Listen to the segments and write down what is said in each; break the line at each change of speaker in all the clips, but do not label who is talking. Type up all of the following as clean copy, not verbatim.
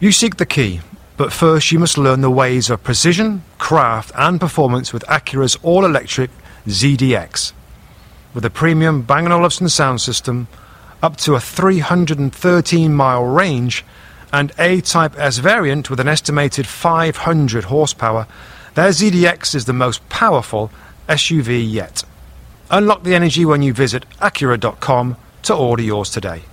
You seek the key, but first you must learn the ways of precision, craft and performance with Acura's all-electric ZDX. With a premium Bang & Olufsen sound system, up to a 313-mile range, and A-Type S variant with an estimated 500 horsepower, their ZDX is the most powerful SUV yet. Unlock the energy when you visit Acura.com to order yours today.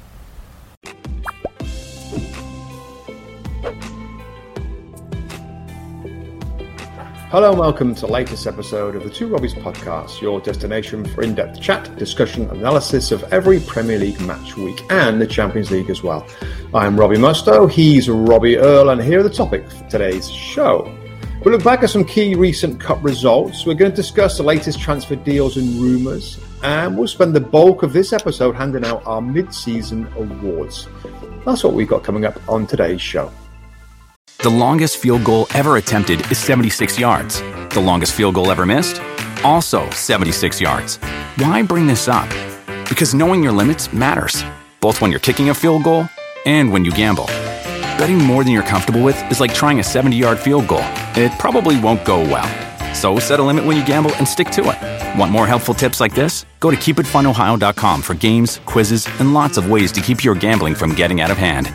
Hello and welcome to the latest episode of the Two Robbies podcast, your destination for in-depth chat, discussion, analysis of every Premier League match week and the Champions League as well. I'm Robbie Mustoe, he's Robbie Earle, and here are the topics for today's show. We'll look back at some key recent cup results, we're going to discuss the latest transfer deals and rumours, and we'll spend the bulk of this episode handing out our mid-season awards. That's what we've got coming up on today's show.
The longest field goal ever attempted is 76 yards. The longest field goal ever missed? Also 76 yards. Why bring this up? Because knowing your limits matters, both when you're kicking a field goal and when you gamble. Betting more than you're comfortable with is like trying a 70-yard field goal. It probably won't go well. So set a limit when you gamble and stick to it. Want more helpful tips like this? Go to keepitfunohio.com for games, quizzes, and lots of ways to keep your gambling from getting out of hand.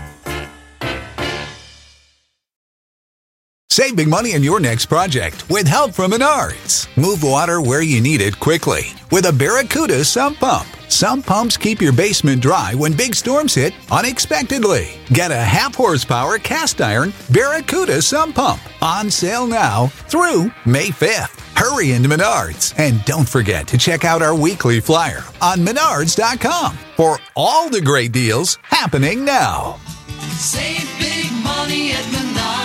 Save big money on your next project with help from Menards. Move water where you need it quickly with a Barracuda sump pump. Sump pumps keep your basement dry when big storms hit unexpectedly. Get a half-horsepower cast iron Barracuda sump pump on sale now through May 5th. Hurry into Menards and don't forget to check out our weekly flyer on Menards.com for all the great deals happening now.
Save big money at Menards.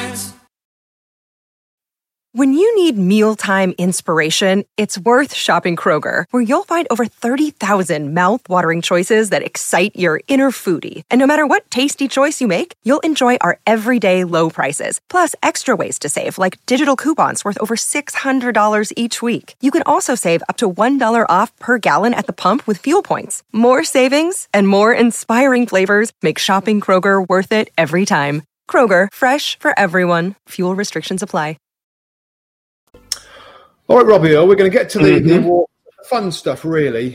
When you need mealtime inspiration, it's worth shopping Kroger, where you'll find over 30,000 mouth-watering choices that excite your inner foodie. And no matter what tasty choice you make, you'll enjoy our everyday low prices, plus extra ways to save, like digital coupons worth over $600 each week. You can also save up to $1 off per gallon at the pump with fuel points. More savings and more inspiring flavors make shopping Kroger worth it every time. Kroger, fresh for everyone. Fuel restrictions apply.
All right, Robbie Earle, we're going to get to the fun stuff, really.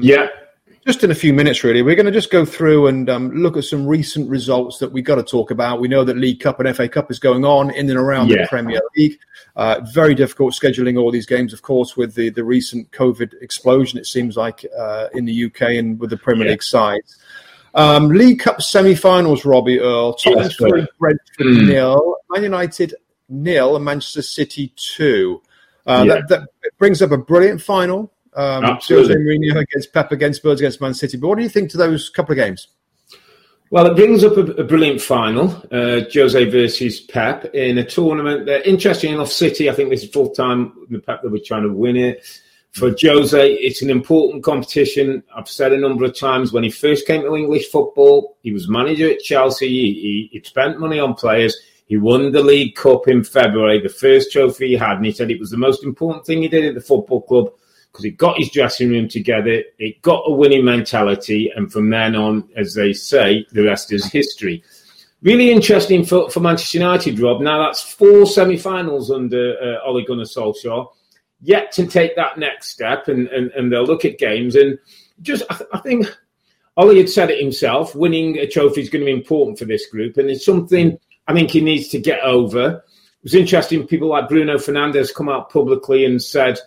Just in a few minutes, really. We're going to just go through and look at some recent results that we got to talk about. We know that League Cup and FA Cup is going on in and around the Premier League. Very difficult scheduling all these games, of course, with the recent COVID explosion, it seems like, in the UK and with the Premier League sides. League Cup semi-finals, Robbie Earle. Tottenham 3, Brentford 0, Man United 0, and Manchester City 2. That brings up a brilliant final. Jose Mourinho against Pep against Spurs against Man City. But what do you think to those couple of games?
Well, it brings up a brilliant final, Jose versus Pep, in a tournament that, interesting enough, City, I think this is full time the Pep that we're trying to win it. For Jose, it's an important competition. I've said a number of times, when he first came to English football, he was manager at Chelsea. He spent money on players. He won the League Cup in February, the first trophy he had, and he said it was the most important thing he did at the football club because it got his dressing room together, it got a winning mentality, and from then on, as they say, the rest is history. Really interesting for Manchester United, Rob. Now, that's 4 semi-finals under Ole Gunnar Solskjaer, yet to take that next step, and they'll look at games. And just, I think Ole had said it himself, winning a trophy is going to be important for this group, and it's something I think he needs to get over. It was interesting, people like Bruno Fernandes come out publicly and said,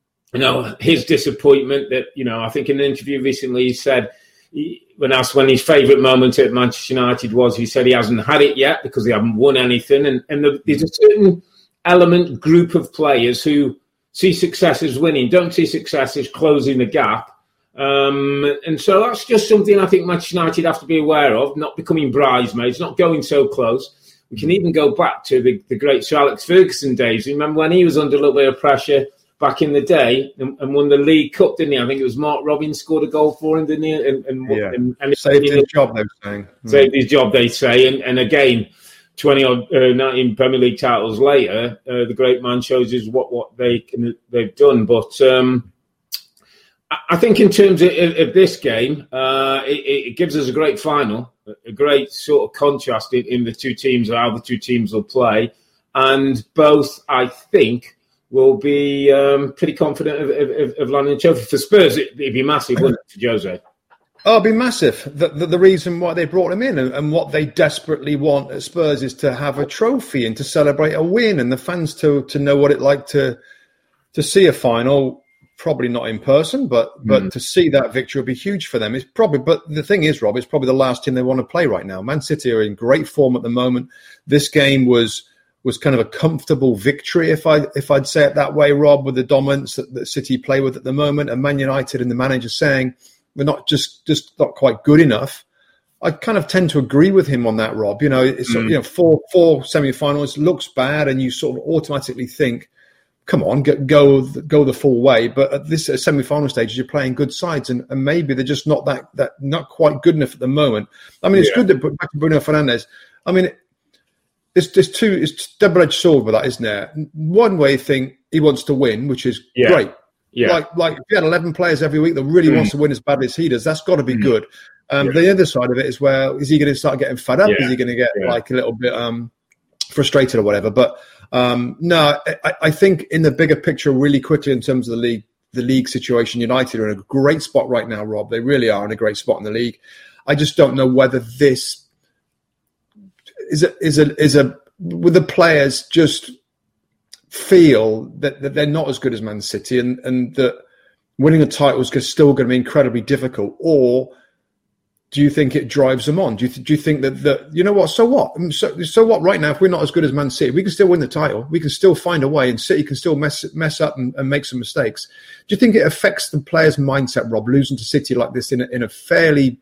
his disappointment that, I think in an interview recently he said, when asked when his favourite moment at Manchester United was, he said he hasn't had it yet because he hasn't won anything. And there's a certain group of players who see success as winning, don't see success as closing the gap. And so that's just something I think Manchester United have to be aware of, not becoming bridesmaids, not going so close. We can even go back to the great Sir Alex Ferguson days. Remember when he was under a little bit of pressure back in the day and won the League Cup, didn't he? I think it was Mark Robins scored a goal for him, didn't he? And
saved his job, they were saying.
Saved his job, they say. And again, 19 Premier League titles later, the great man shows us what they've done. But I think in terms of this game, it gives us a great final, a great sort of contrast in the two teams, how the two teams will play. And both, I think, will be pretty confident of landing the trophy. For Spurs, it'd be massive, wouldn't it, for Jose?
Oh, it'd be massive. The reason why they brought him in and what they desperately want at Spurs is to have a trophy and to celebrate a win, and the fans to know what it's like to see a final. Probably not in person, but to see that victory would be huge for them. It's probably, but the thing is, Rob, it's probably the last team they want to play right now. Man City are in great form at the moment. This game was kind of a comfortable victory, if I'd say it that way, Rob, with the dominance that City play with at the moment, and Man United and the manager saying we're not just not quite good enough. I kind of tend to agree with him on that, Rob. You know, it's four semi-finals looks bad, and you sort of automatically think, come on, go the full way. But at this semi-final stage, you're playing good sides, and maybe they're just not that not quite good enough at the moment. I mean, it's good that back to Bruno Fernandes. I mean, it's double-edged sword with that, isn't there? One way, you think he wants to win, which is great. Yeah. Like if you had 11 players every week that really wants to win as badly as he does, that's got to be good. The other side of it is where is he going to start getting fed up? Is he going to get like a little bit frustrated or whatever? But no, I think in the bigger picture, really quickly in terms of the league situation, United are in a great spot right now, Rob. They really are in a great spot in the league. I just don't know whether this is a with the players just feel that they're not as good as Man City and that winning a title is still going to be incredibly difficult, or do you think it drives them on? Do you think that you know what? So what? So what? Right now, if we're not as good as Man City, we can still win the title. We can still find a way, and City can still mess up and make some mistakes. Do you think it affects the players' mindset, Rob, losing to City like this in a fairly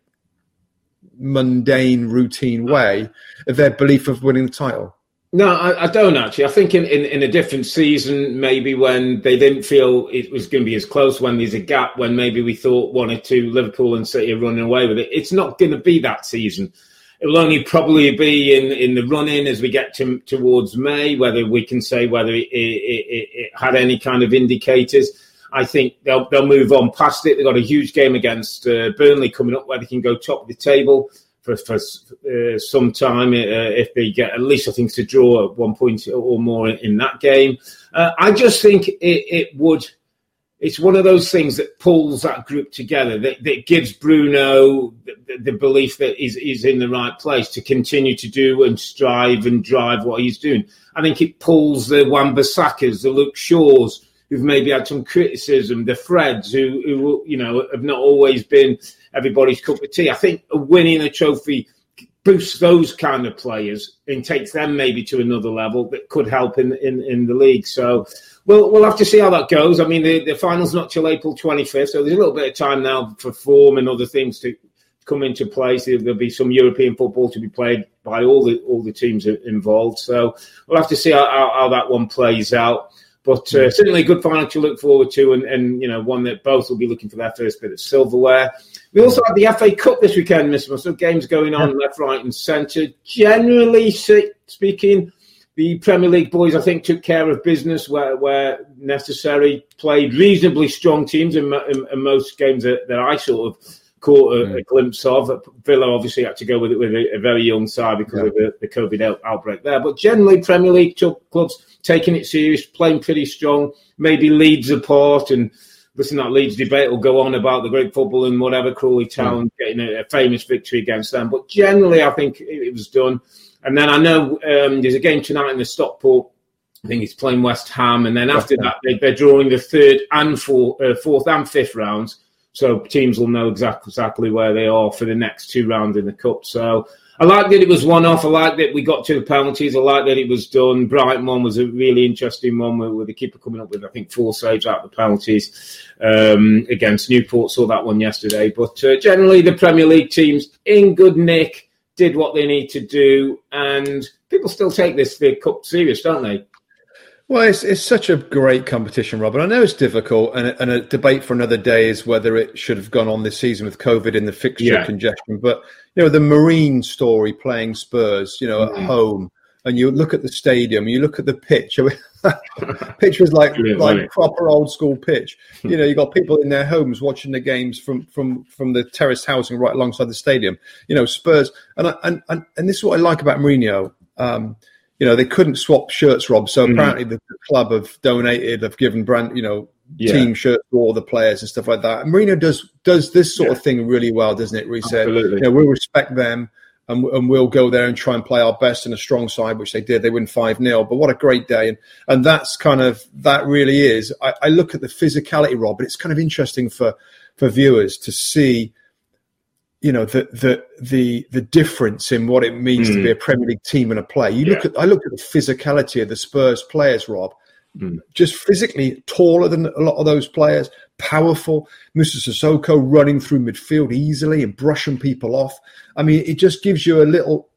mundane, routine way of their belief of winning the title?
No, I don't actually. I think in a different season, maybe when they didn't feel it was going to be as close, when there's a gap, when maybe we thought 1 or 2 Liverpool and City are running away with it. It's not going to be that season. It will only probably be in the run-in as we get towards May, whether we can say whether it had any kind of indicators. I think they'll move on past it. They've got a huge game against Burnley coming up where they can go top of the table for some time if they get at least, I think, to draw at 1 point or more in that game. I just think it's one of those things that pulls that group together, that gives Bruno the belief that he's in the right place to continue to do and strive and drive what he's doing. I think it pulls the Wan-Bissakas, the Luke Shaws, who've maybe had some criticism, the Freds, who have not always been everybody's cup of tea. I think winning a trophy boosts those kind of players and takes them maybe to another level that could help in the league. So we'll have to see how that goes. I mean, the final's not till April 25th, so there's a little bit of time now for form and other things to come into place. There'll be some European football to be played by all the teams involved. So we'll have to see how that one plays out. But certainly a good final to look forward to, and one that both will be looking for their first bit of silverware. We also have the FA Cup this weekend, Mr. Muscle. Games going on left, right and centre. Generally speaking, the Premier League boys, I think, took care of business where necessary, played reasonably strong teams in most games that I sort of caught a glimpse of. Villa obviously had to go with a very young side because of the COVID outbreak there. But generally, Premier League clubs taking it serious, playing pretty strong, maybe Leeds apart. And listen, that Leeds debate will go on about the great football and whatever, Crawley Town getting a famous victory against them. But generally, I think it was done. And then I know there's a game tonight in the Stockport. I think it's playing West Ham. And then after that, they're drawing the third and fourth and fifth rounds. So teams will know exactly where they are for the next 2 rounds in the Cup. So I like that it was one-off. I like that we got to the penalties. I like that it was done. Brighton one was a really interesting one with the keeper coming up with, I think, 4 saves out of the penalties against Newport. Saw that one yesterday. But generally, the Premier League teams in good nick did what they need to do. And people still take the Cup serious, don't they?
Well, it's such a great competition, Robert. I know it's difficult, and a debate for another day is whether it should have gone on this season with COVID and the fixture congestion. But the Marine story playing Spurs, at home, and you look at the stadium, you look at the pitch. I mean, pitch was like proper old school pitch. You know, you got people in their homes watching the games from the terraced housing right alongside the stadium. You know, Spurs, and this is what I like about Mourinho. You know, they couldn't swap shirts, Rob. So apparently the club have donated, have given team shirts to all the players and stuff like that. And Mourinho does this sort of thing really well, doesn't it? Where he said, you know, we'll respect them and we'll go there and try and play our best in a strong side, which they did. They win 5-0. But what a great day. And that's that really is. I look at the physicality, Rob, but it's kind of interesting for viewers to see, you know, the difference in what it means to be a Premier League team and a play. I look at the physicality of the Spurs players, Rob, just physically taller than a lot of those players, powerful. Mr. Sissoko running through midfield easily and brushing people off. I mean, it just gives you a little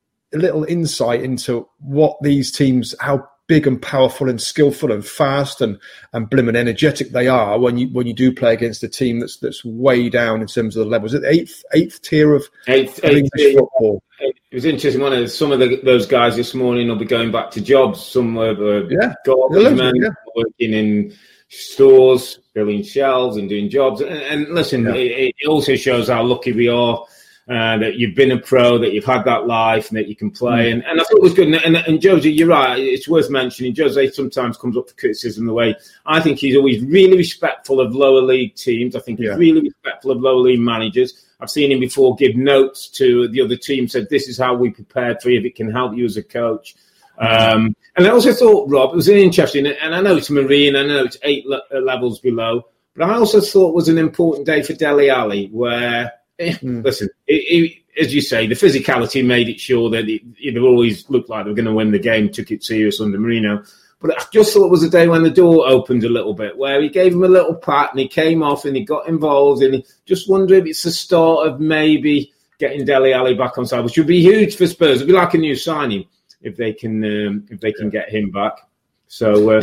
insight into what these teams, how big and powerful and skillful and fast and blimmin' energetic they are when you do play against a team that's way down in terms of the levels. Is it eighth tier of English football?
It was interesting. Some of those guys this morning will be going back to jobs. Some were garbage men working in stores, filling shelves and doing jobs. And listen, it also shows how lucky we are. That you've been a pro, that you've had that life, and that you can play. And I thought it was good. And Jose, you're right. It's worth mentioning. Jose sometimes comes up for criticism the way I think he's always really respectful of lower league teams. I think he's really respectful of lower league managers. I've seen him before give notes to the other team, said, this is how we prepared for you, if it can help you as a coach. And I also thought, Rob, it was interesting, and I know it's Marine, I know it's 8 levels below, but I also thought it was an important day for Dele Alli, where... Listen, as you say, the physicality made it sure that it always looked like they were going to win the game, took it serious under Mourinho. But I just thought it was a day when the door opened a little bit, where he gave him a little pat and he came off and he got involved. And he just wonder if it's the start of maybe getting Dele Alli back on side, which would be huge for Spurs. It'd be like a new signing if they can get him back. So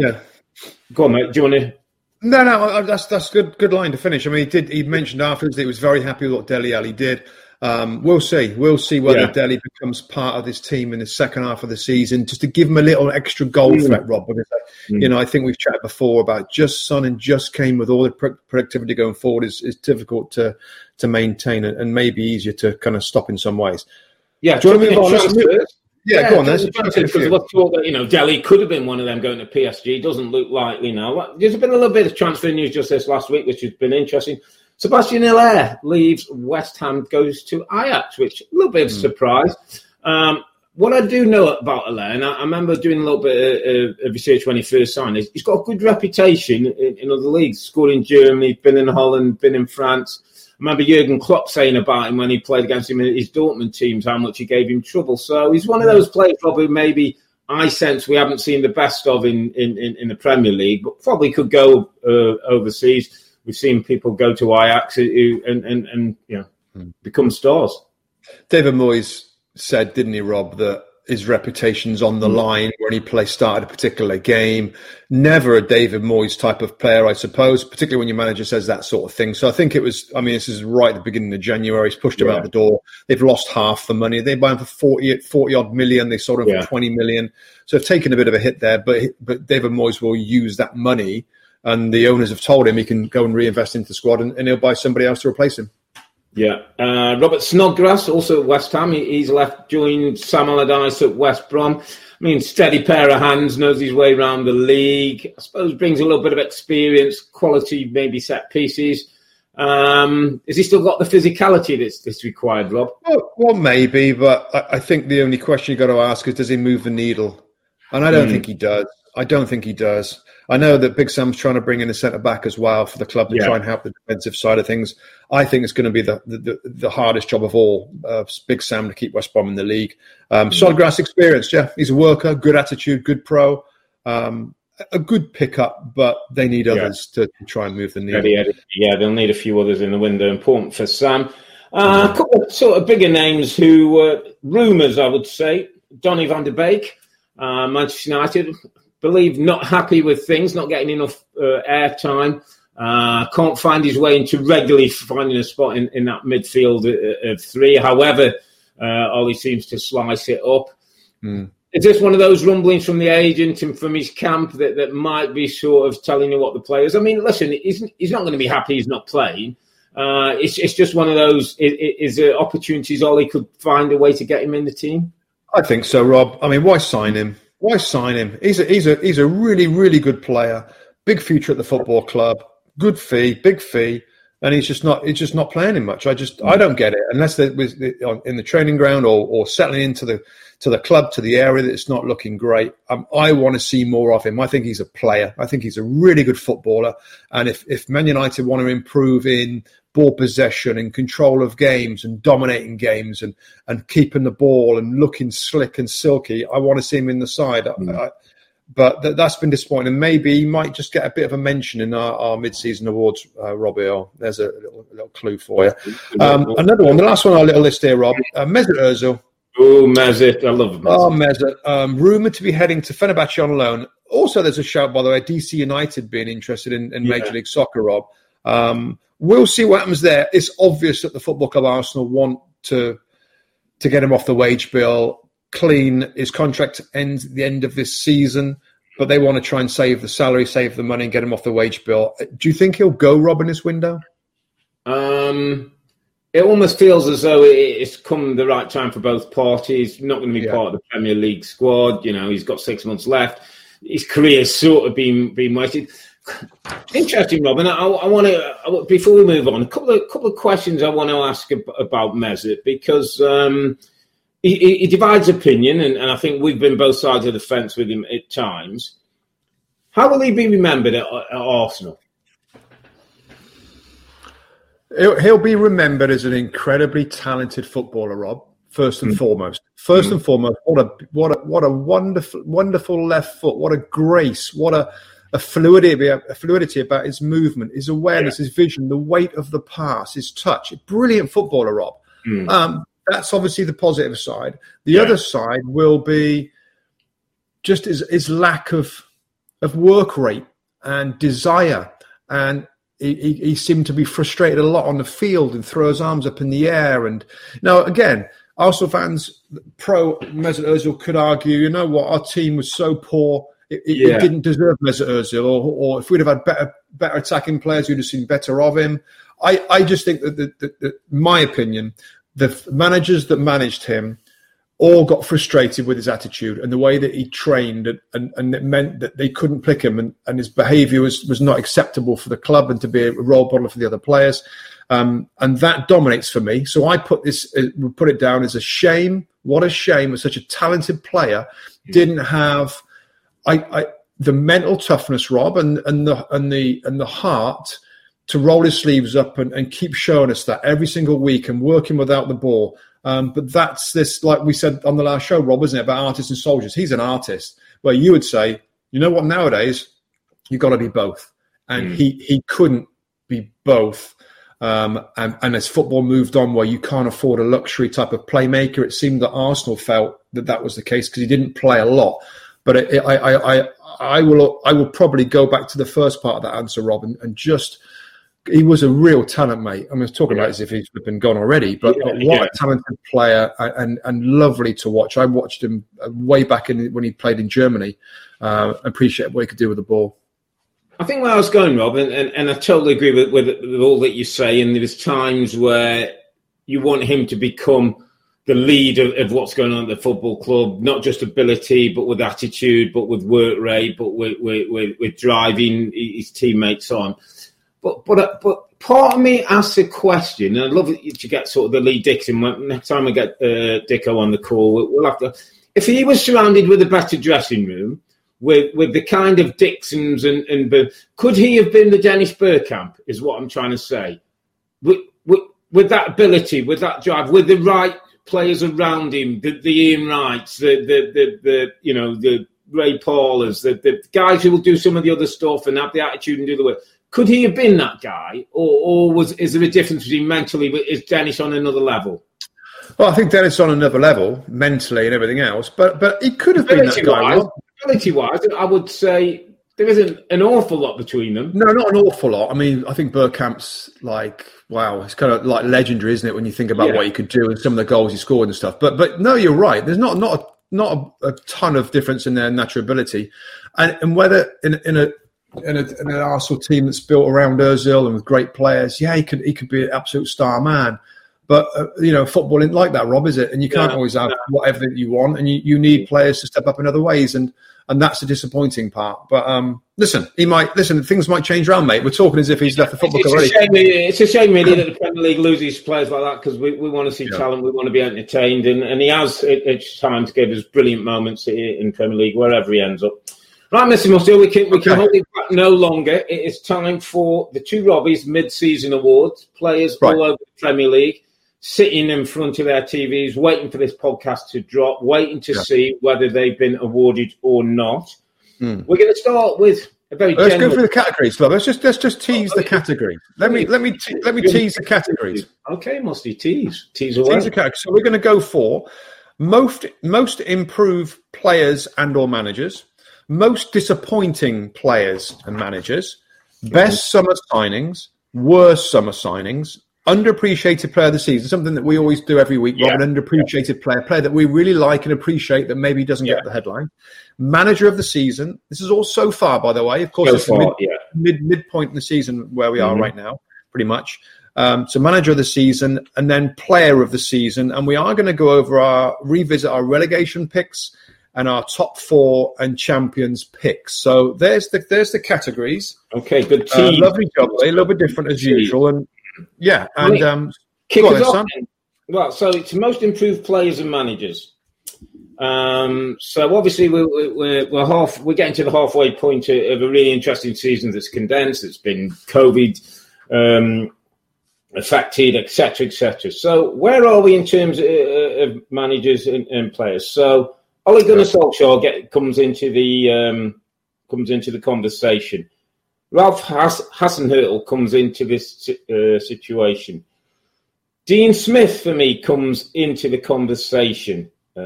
go on, mate. Do you want to?
No, that's good line to finish. I mean, he mentioned afterwards that he was very happy with what Dele Alli did. We'll see whether Dele becomes part of this team in the second half of the season, just to give him a little extra goal threat, Rob. Because you know, I think we've chatted before about Son and Kane with all the productivity going forward is difficult to maintain and maybe easier to kind of stop in some ways.
Yeah,
do you want to move on? Go on. Because
let's talk that, you know, Dele could have been one of them going to PSG. Doesn't look likely now. There's been a little bit of transfer news just this last week, which has been interesting. Sebastian Haller leaves West Ham, goes to Ajax, which a little bit of surprise. What I do know about Haller, and I remember doing a little bit of research when he first signed, is he's got a good reputation in other leagues. Scored in Germany, been in Holland, been in France. I remember Jurgen Klopp saying about him when he played against him in his Dortmund teams, how much he gave him trouble. So he's one of those players probably maybe I sense we haven't seen the best of in the Premier League, but probably could go overseas. We've seen people go to Ajax and become stars.
David Moyes said, didn't he, Rob, that his reputation's on the line when he started a particular game. Never a David Moyes type of player, I suppose, particularly when your manager says that sort of thing. So I think it was, I mean, this is right at the beginning of January. He's pushed him out the door. They've lost half the money. They buy him for 40 odd million. They sold him for 20 million. So they've taken a bit of a hit there, but David Moyes will use that money, and the owners have told him he can go and reinvest into the squad and he'll buy somebody else to replace him.
Yeah. Robert Snodgrass, also at West Ham. He's left, joined Sam Allardyce at West Brom. I mean, steady pair of hands, knows his way around the league. I suppose brings a little bit of experience, quality, maybe set pieces. Has he still got the physicality that's required, Rob?
Well, maybe, but I think the only question you've got to ask is, does he move the needle? And I don't think he does. I know that Big Sam's trying to bring in a centre-back as well for the club to try and help the defensive side of things. I think it's going to be the hardest job of all, Big Sam, to keep West Brom in the league. Snodgrass experience, he's a worker, good attitude, good pro, a good pickup, but they need others to try and move the needle.
Yeah, they'll need a few others in the window. Important for Sam. A couple of sort of bigger names who were rumours, I would say. Donny van de Beek, Manchester United. Believe not happy with things, not getting enough airtime. Can't find his way into regularly finding a spot in that midfield of three. However, Ollie seems to slice it up. Is this one of those rumblings from the agent and from his camp that might be sort of telling you what the players? I mean, listen, he's not going to be happy he's not playing. It's just one of those. Is there opportunities Ollie could find a way to get him in the team?
I think so, Rob. I mean, why sign him? Why sign him? He's a really, really good player. Big future at the football club. Good fee, big fee. And he's just not playing him much. I don't get it unless they're in the training ground or settling into the club, to the area that it's not looking great. I want to see more of him. I think he's a player. I think he's a really good footballer. And if Man United want to improve in ball possession and control of games and dominating games and keeping the ball and looking slick and silky, I want to see him in the side. But that's been disappointing. Maybe he might just get a bit of a mention in our mid-season awards, Robbie. There's a little clue for you. Another one, the last one on our little list here, Rob. Mesut Ozil.
Oh, Mesut. I love Mesut.
Oh, Mesut. Rumoured to be heading to Fenerbahce on loan. Also, there's a shout, by the way, DC United being interested in Major League Soccer, Rob. We'll see what happens there. It's obvious that the Football Club Arsenal want to get him off the wage bill. Clean. His contract ends at the end of this season, but they want to try and save the salary, save the money, and get him off the wage bill. Do you think he'll go, Rob, in this window?
It almost feels as though it's come the right time for both parties. Not going to be part of the Premier League squad. You know, he's got 6 months left. His career's sort of been wasted. Interesting, Robin. I want to, before we move on, a couple of questions I want to ask about Mesut, because he divides opinion, and I think we've been both sides of the fence with him at times. How will he be remembered at Arsenal?
He'll be remembered as an incredibly talented footballer, Rob. First and foremost. First and foremost, what a wonderful left foot. What a grace. What a fluidity about his movement, his awareness, his vision, the weight of the pass, his touch. A brilliant footballer, Rob. That's obviously the positive side. The other side will be just his lack of work rate and desire. And he seemed to be frustrated a lot on the field and throw his arms up in the air. And now, again, Arsenal fans, pro Mesut Ozil, could argue, you know what, our team was so poor, it didn't deserve Mesut Ozil. Or if we'd have had better attacking players, we'd have seen better of him. I just think that my opinion, the managers that managed him all got frustrated with his attitude and the way that he trained, and it meant that they couldn't pick him, and his behaviour was not acceptable for the club and to be a role model for the other players. And that dominates for me. So I put it down as a shame. What a shame that such a talented player didn't have the mental toughness, Rob, and the heart to roll his sleeves up and keep showing us that every single week and working without the ball. But that's this, like we said on the last show, Rob, isn't it, about artists and soldiers? He's an artist. Where you would say, you know what, nowadays, you've got to be both. And he couldn't be both. And as football moved on, where you can't afford a luxury type of playmaker, it seemed that Arsenal felt that was the case because he didn't play a lot. But I will probably go back to the first part of that answer, Rob, and just... He was a real talent, mate. I mean, I was talking about it as if he's been gone already, but what a talented player and lovely to watch. I watched him way back when he played in Germany. Appreciate what he could do with the ball.
I think where I was going, Rob, and I totally agree with all that you say, and there's times where you want him to become the lead of what's going on at the football club, not just ability, but with attitude, but with work rate, but with driving his teammates on. But part of me asks a question, and I'd love it to get sort of the Lee Dixon. Next time I get Dicko on the call, we'll have to. If he was surrounded with a better dressing room, with the kind of Dixons and could he have been the Dennis Bergkamp? Is what I'm trying to say. With that ability, with that drive, with the right players around him, the Ian Wrights, the Ray Paulers, the guys who will do some of the other stuff and have the attitude and do the work. Could he have been that guy, or is there a difference between mentally? Is Dennis on another level?
Well, I think Dennis is on another level mentally and everything else, but he could have been that guy.
Ability-wise, I would say there isn't an awful lot between them.
No, not an awful lot. I mean, I think Bergkamp's wow, it's kind of like legendary, isn't it, when you think about what he could do and some of the goals he scored and stuff. But no, you're right. There's not not a ton of difference in their natural ability, and whether in an Arsenal team that's built around Ozil and with great players, he could be an absolute star man. But football isn't like that, Rob, is it? And you can't always have whatever you want, and you need players to step up in other ways, and that's the disappointing part. But things might change around, mate. We're talking as if he's left the football already.
It's a shame, really, that the Premier League loses players like that, because we want to see talent, we want to be entertained, and he has at times gave us brilliant moments in Premier League, wherever he ends up. Right, Mr. Musto, we can hold it back no longer. It is time for the two Robbies mid-season awards. Players all over the Premier League sitting in front of their TVs, waiting for this podcast to drop, waiting to see whether they've been awarded or not. We're going to start with a very.
Let's go through the categories, Bob. Let's just tease the categories. Let me tease the categories.
Okay, Musty, tease away.
Tease the categories. So we're going to go for most improved players and or managers, most disappointing players and managers, best summer signings, worst summer signings, underappreciated player of the season, something that we always do every week, Rob, an underappreciated player that we really like and appreciate that maybe doesn't get the headline. Manager of the season. This is all so far, by the way. Of course, it's midpoint in the season where we are right now, pretty much. So manager of the season and then player of the season. And we are going to go over revisit our relegation picks and our top four and champions picks. So there's the categories.
Okay, good team.
Lovely job. A little bit different as usual. And
kick us off. Well, so it's most improved players and managers. So obviously we're getting to the halfway point of a really interesting season that's condensed. It's been COVID affected, etc., etc. So where are we in terms of managers and players? So Ole Gunnar Solskjaer comes into the conversation. Ralph Hasenhüttl comes into this situation. Dean Smith, for me, comes into the conversation.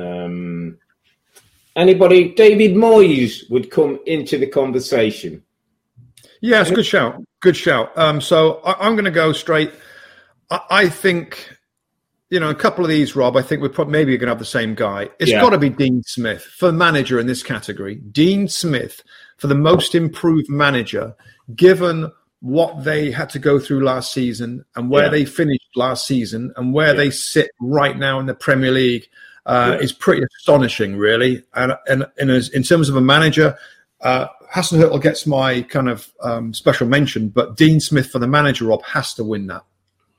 Anybody? David Moyes would come into the conversation.
Yes, good shout. Good shout. So I'm going to go straight. I think, a couple of these, Rob, I think we're maybe going to have the same guy. It's got to be Dean Smith for manager in this category. Dean Smith for the most improved manager, given what they had to go through last season and where they finished last season and where they sit right now in the Premier League is pretty astonishing, really. And in terms of a manager, Hasenhüttl gets my kind of special mention, but Dean Smith for the manager, Rob, has to win that.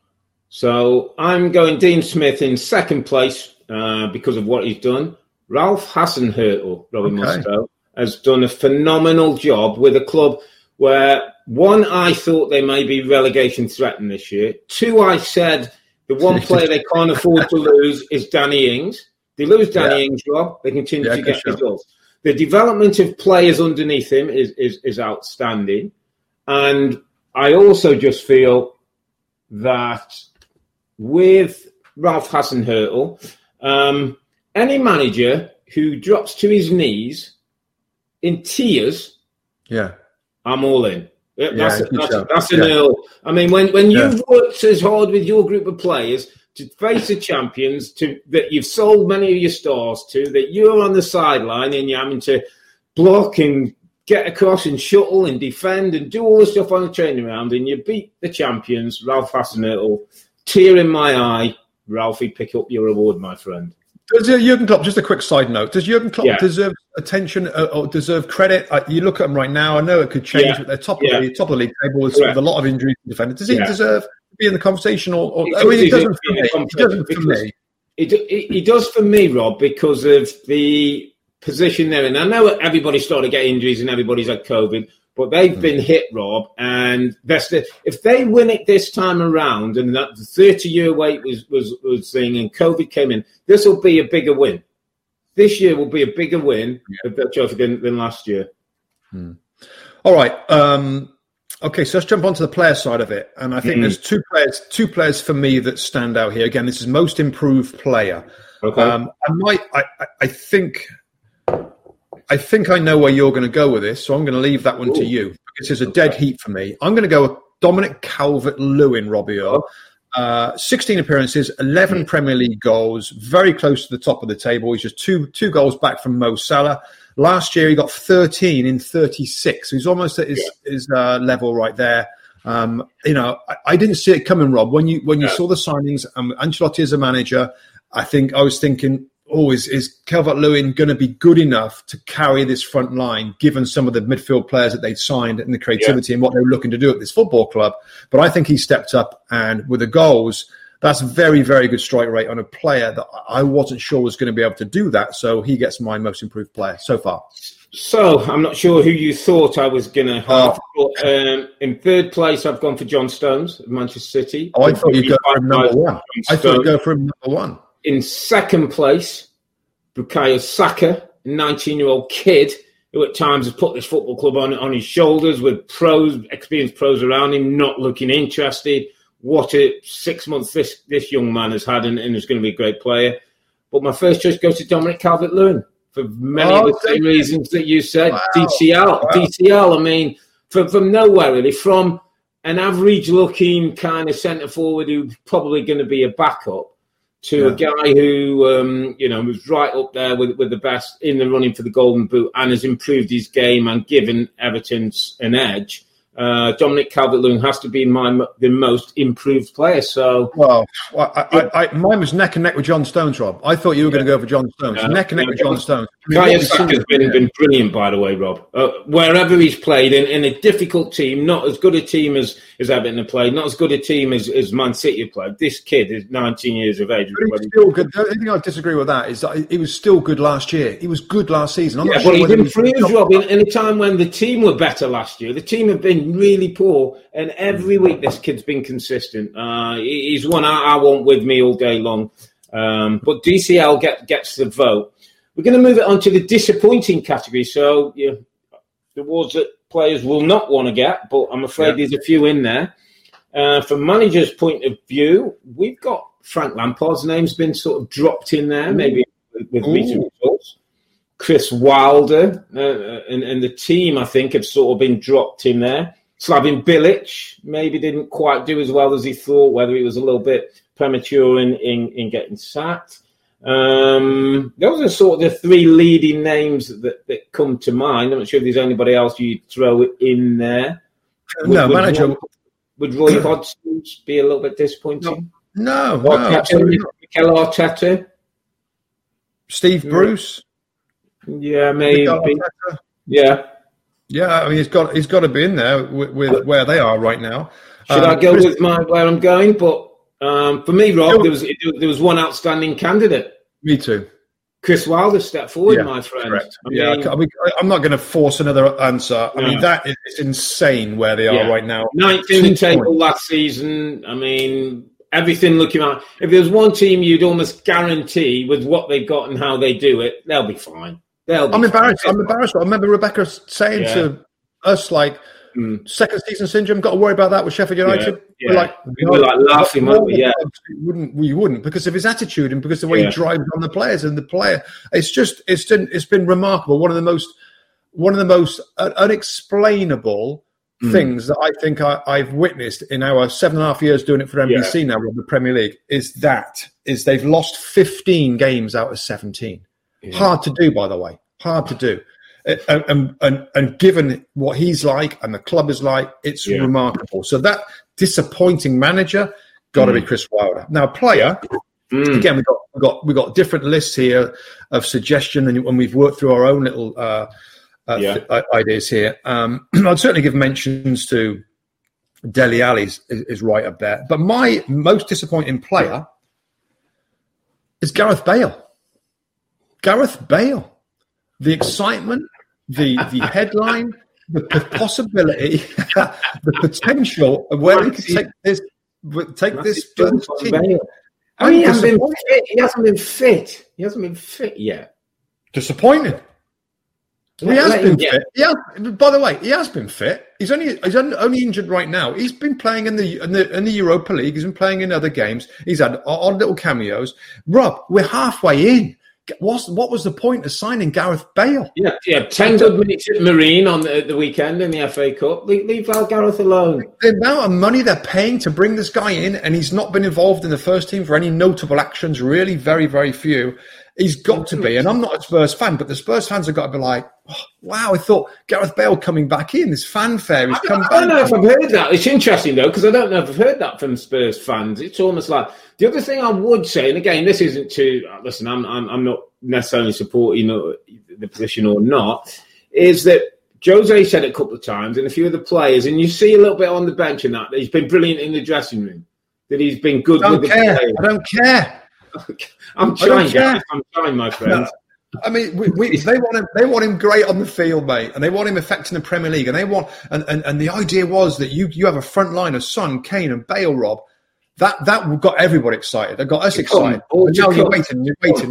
So I'm going Dean Smith in second place because of what he's done. Ralph Hasenhüttl, Robbie Musto, has done a phenomenal job with a club where, one, I thought they may be relegation threatened this year. Two, I said the one player they can't afford to lose is Danny Ings. They lose Danny Ings, Rob, they continue to get results. The development of players underneath him is outstanding. And I also just feel that with Ralph Hasenhüttl, any manager who drops to his knees in tears, I'm all in. That's an Earl. I mean, when you've worked as hard with your group of players to face the champions, that you've sold many of your stars to, that you're on the sideline and you're having to block and get across and shuttle and defend and do all the stuff on the training ground, and you beat the champions, Ralph Hasenhüttl, tear in my eye, Ralphie, pick up your award, my friend.
Does Jurgen Klopp, just a quick side note, does Jurgen Klopp deserve attention or deserve credit? You look at him right now, I know it could change, but they're top of the league table with a lot of injuries to defend. Does he deserve to be in the conversation? He doesn't for me.
He does for me, Rob, because of the position they're in. I know everybody started to get injuries and everybody's had COVID, but they've been hit, Rob, and if they win it this time around, and that the 30-year wait was thing, and COVID came in, this will be a bigger win. This year will be a bigger win than last year.
All right. Okay, so let's jump onto the player side of it, and I think there's two players for me that stand out here. Again, this is most improved player.
Okay.
I think I know where you're going to go with this, so I'm going to leave that one to you. This is a dead heat for me. I'm going to go with Dominic Calvert-Lewin, Robbie. 16 appearances, 11 Premier League goals, very close to the top of the table. He's just two goals back from Mo Salah. Last year, he got 13 in 36. So he's almost at his level right there. I didn't see it coming, Rob. When you saw the signings, Ancelotti as a manager, I was thinking, is Calvert-Lewin going to be good enough to carry this front line, given some of the midfield players that they'd signed and the creativity and what they were looking to do at this football club? But I think he stepped up, and with the goals, that's a very, very good strike rate on a player that I wasn't sure was going to be able to do that. So he gets my most improved player so far.
So I'm not sure who you thought I was going to have. But, in third place, I've gone for John Stones of Manchester City.
I thought you'd go for him number one. I thought you'd go for him number one.
In second place, Bukayo Saka, a 19-year-old kid who at times has put this football club on his shoulders with experienced pros around him, not looking interested. What a 6 months this young man has had, and is going to be a great player. But my first choice goes to Dominic Calvert-Lewin for many of the same reasons that you said. Wow. DCL, I mean, from nowhere really, from an average-looking kind of centre-forward who's probably going to be a backup, to a guy who, was right up there with the best in the running for the Golden Boot and has improved his game and given Everton an edge. Dominic Calvert-Lewin has to be the most improved player. So,
mine was neck and neck with John Stones, Rob. I thought you were going to go for John Stones. Neck and neck with John Stones.
Bukayo Saka's been brilliant, by the way, Rob. Wherever he's played in a difficult team, not as good a team as Everton have played, not as good a team as Man City have played. This kid is 19 years of age.
But he's still good. The only thing I disagree with that is that he was still good last year. He was good last season.
But he's improved, Rob, in a time when the team were better last year. The team have been really poor, and every week this kid's been consistent. He's one I want with me all day long. But DCL gets the vote. We're going to move it on to the disappointing category. So the awards that players will not want to get, but I'm afraid there's a few in there. From manager's point of view, we've got Frank Lampard's name's been sort of dropped in there, maybe with recent results. Chris Wilder and the team, I think, have sort of been dropped in there. Slaven Bilic maybe didn't quite do as well as he thought, whether he was a little bit premature in getting sacked. Those are sort of the three leading names that come to mind. I'm not sure if there's anybody else you'd throw in there.
Manager.
Would Roy Hodgson be a little bit disappointing?
No.
Mikel Arteta?
Steve Bruce?
Yeah, maybe. Yeah.
Yeah, I mean, he's got to be in there with where they are right now.
Should I go with where I'm going? But for me, Rob, there was one outstanding candidate.
Me too.
Chris Wilder stepped forward, my friend.
Correct. I'm not going to force another answer. I mean, that is insane where they are right now.
9th in the table last season. I mean, everything looking at. If there's one team you'd almost guarantee with what they've got and how they do it, they'll be fine.
I'm embarrassed. I remember Rebecca saying to us, second season syndrome, got to worry about that with Sheffield United.
Yeah. We were laughing, weren't we? Yeah.
We wouldn't because of his attitude and because of the way he drives on the players and the player. It's been remarkable. One of the most unexplainable things that I think I've witnessed in our 7.5 years doing it for NBC now with the Premier League is they've lost 15 games out of 17. Yeah. Hard to do, by the way. Hard to do. And given what he's like and the club is like, it's remarkable. So that disappointing manager got to be Chris Wilder. Now, player, again, we got different lists here of suggestion, and we've worked through our own little ideas here. I'd certainly give mentions to Dele Alli is right up there. But my most disappointing player is Gareth Bale. Gareth Bale. The excitement, the headline, the possibility, the potential of where he could take this first team.
He hasn't been fit. He hasn't been fit yet.
Disappointing. He has been fit. Yeah. By the way, he has been fit. He's only injured right now. He's been playing in the Europa League. He's been playing in other games. He's had odd little cameos. Rob, we're halfway in. what was the point of signing Gareth Bale?
Yeah, 10 good minutes at Marine on the weekend in the FA Cup. Leave Gareth alone.
The amount of money they're paying to bring this guy in, and he's not been involved in the first team for any notable actions, really very, very few. He's got to be, and I'm not a Spurs fan, but the Spurs fans have got to be like, oh, wow, I thought Gareth Bale coming back in, this fanfare, he's come back.
I don't know if I've heard that. It's interesting, though, because I don't know if I've heard that from Spurs fans. It's almost like, the other thing I would say, and again, this isn't listen, I'm not necessarily supporting the position or not, is that Jose said it a couple of times, and a few of the players, and you see a little bit on the bench and that he's been brilliant in the dressing room, that he's been good with the players.
I don't care.
I'm trying, guys. I'm trying, my friend.
I mean, they want him great on the field, mate, and they want him affecting the Premier League, and they want and the idea was that you have a front line of Son, Kane, and Bale, Rob. That got everybody excited. That got us excited. And now you're waiting.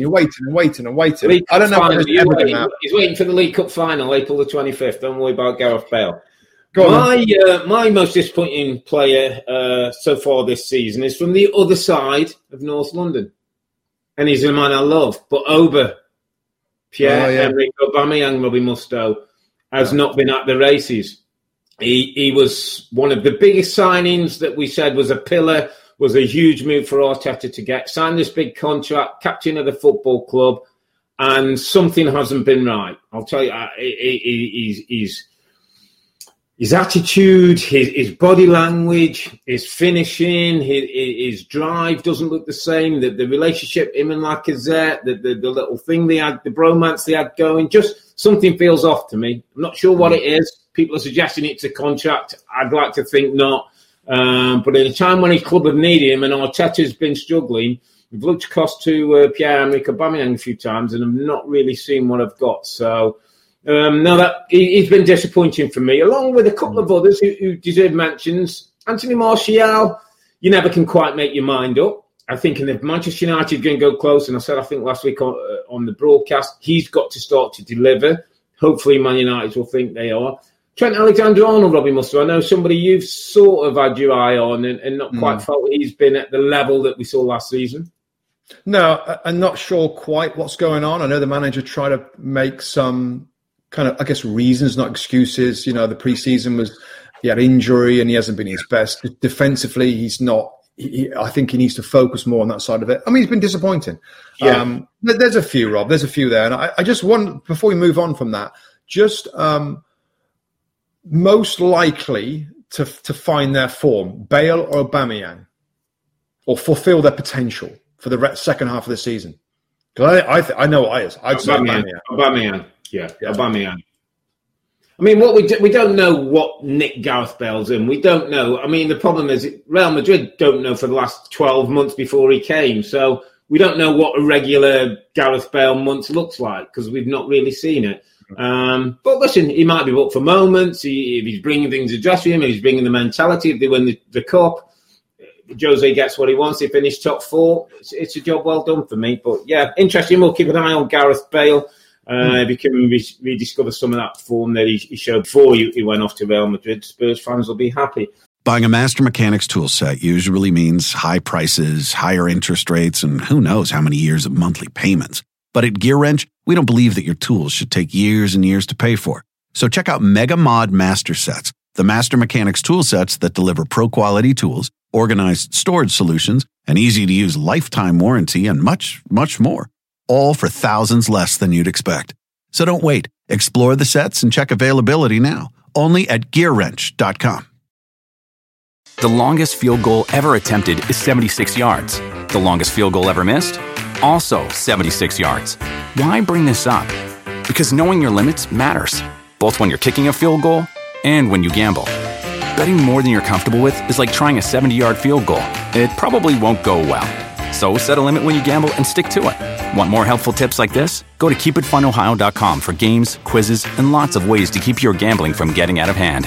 I don't know.
He's waiting for the League Cup final, April the 25th. Don't worry about Gareth Bale. My most disappointing player so far this season is from the other side of North London. And he's a man I love. But Pierre-Emerick Aubameyang, Robbie Mustoe, has not been at the races. He was one of the biggest signings that we said was a pillar, was a huge move for Arteta to get. Signed this big contract, captain of the football club, and something hasn't been right. I'll tell you, his attitude, his body language, his finishing, his drive doesn't look the same. The relationship, him and Lacazette, the little thing they had, the bromance they had going, just something feels off to me. I'm not sure what it is. People are suggesting it's a contract. I'd like to think not. But in a time when his club have needed him and Arteta's been struggling, we've looked across to Pierre-Emerick Aubameyang a few times and I've not really seen what I've got. So, he's been disappointing for me, along with a couple of others who deserve mentions. Anthony Martial, you never can quite make your mind up. I think if Manchester United going to go close, and I said I think last week on the broadcast, he's got to start to deliver. Hopefully Man United will think they are. Trent Alexander-Arnold, Robbie Mustoe, I know somebody you've sort of had your eye on and not quite felt he's been at the level that we saw last season.
No, I'm not sure quite what's going on. I know the manager tried to make some kind of, I guess, reasons, not excuses. You know, the preseason he had injury and he hasn't been his best. Defensively, he's not. I think he needs to focus more on that side of it. I mean, he's been disappointing. Yeah. There's a few, Rob. There's a few there. And I just want, before we move on from that, just most likely to find their form, Bale or Aubameyang, or fulfill their potential for the second half of the season. Because I know what I is. I'd say
Aubameyang. Yeah, Aubameyang. I mean, what we don't know what Nick Gareth Bale's in. We don't know. I mean, the problem is Real Madrid don't know for the last 12 months before he came. So we don't know what a regular Gareth Bale month looks like because we've not really seen it. But listen, he might be up for moments. If he's bringing things to dressing room, if he's bringing the mentality, if they win the cup, Jose gets what he wants. He finished top 4. It's a job well done for me. But yeah, interesting. We'll keep an eye on Gareth Bale. If he can rediscover some of that form that he showed before he went off to Real Madrid, Spurs fans will be happy.
Buying a Master Mechanics tool set usually means high prices, higher interest rates, and who knows how many years of monthly payments. But at Gear Wrench, we don't believe that your tools should take years and years to pay for. So check out Mega Mod Master Sets, the Master Mechanics tool sets that deliver pro-quality tools, organized storage solutions, an easy-to-use lifetime warranty, and much, much more. All for thousands less than you'd expect. So don't wait. Explore the sets and check availability now. Only at GearWrench.com.
The longest field goal ever attempted is 76 yards. The longest field goal ever missed? Also 76 yards. Why bring this up? Because knowing your limits matters, both when you're kicking a field goal and when you gamble. Betting more than you're comfortable with is like trying a 70-yard field goal. It probably won't go well. So set a limit when you gamble and stick to it. Want more helpful tips like this? Go to keepitfunohio.com for games, quizzes, and lots of ways to keep your gambling from getting out of hand.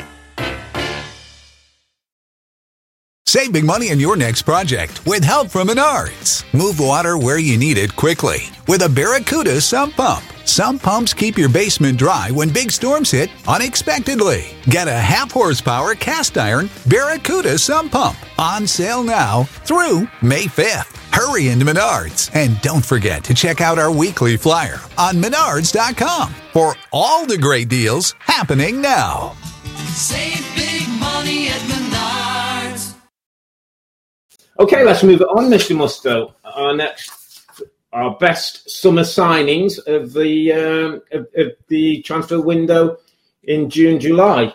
Save big money on your next project with help from Menards. Move water where you need it quickly with a Barracuda sump pump. Some pumps keep your basement dry when big storms hit unexpectedly. Get a half-horsepower cast iron Barracuda sump pump on sale now through May 5th. Hurry into Menards. And don't forget to check out our weekly flyer on Menards.com for all the great deals happening now.
Save big money at Menards.
Okay, let's move it on, Mr. Musto. Our best summer signings of the transfer window in June, July.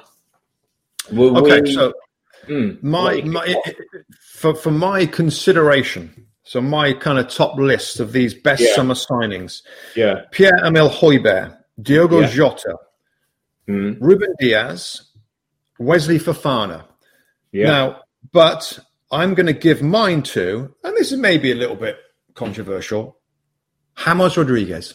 For my consideration, so my kind of top list of these best summer signings, Pierre-Emile Højbjerg, Diogo Jota, Ruben Diaz, Wesley Fofana. Now, but I'm going to give mine to, and this is maybe a little bit controversial, James Rodriguez,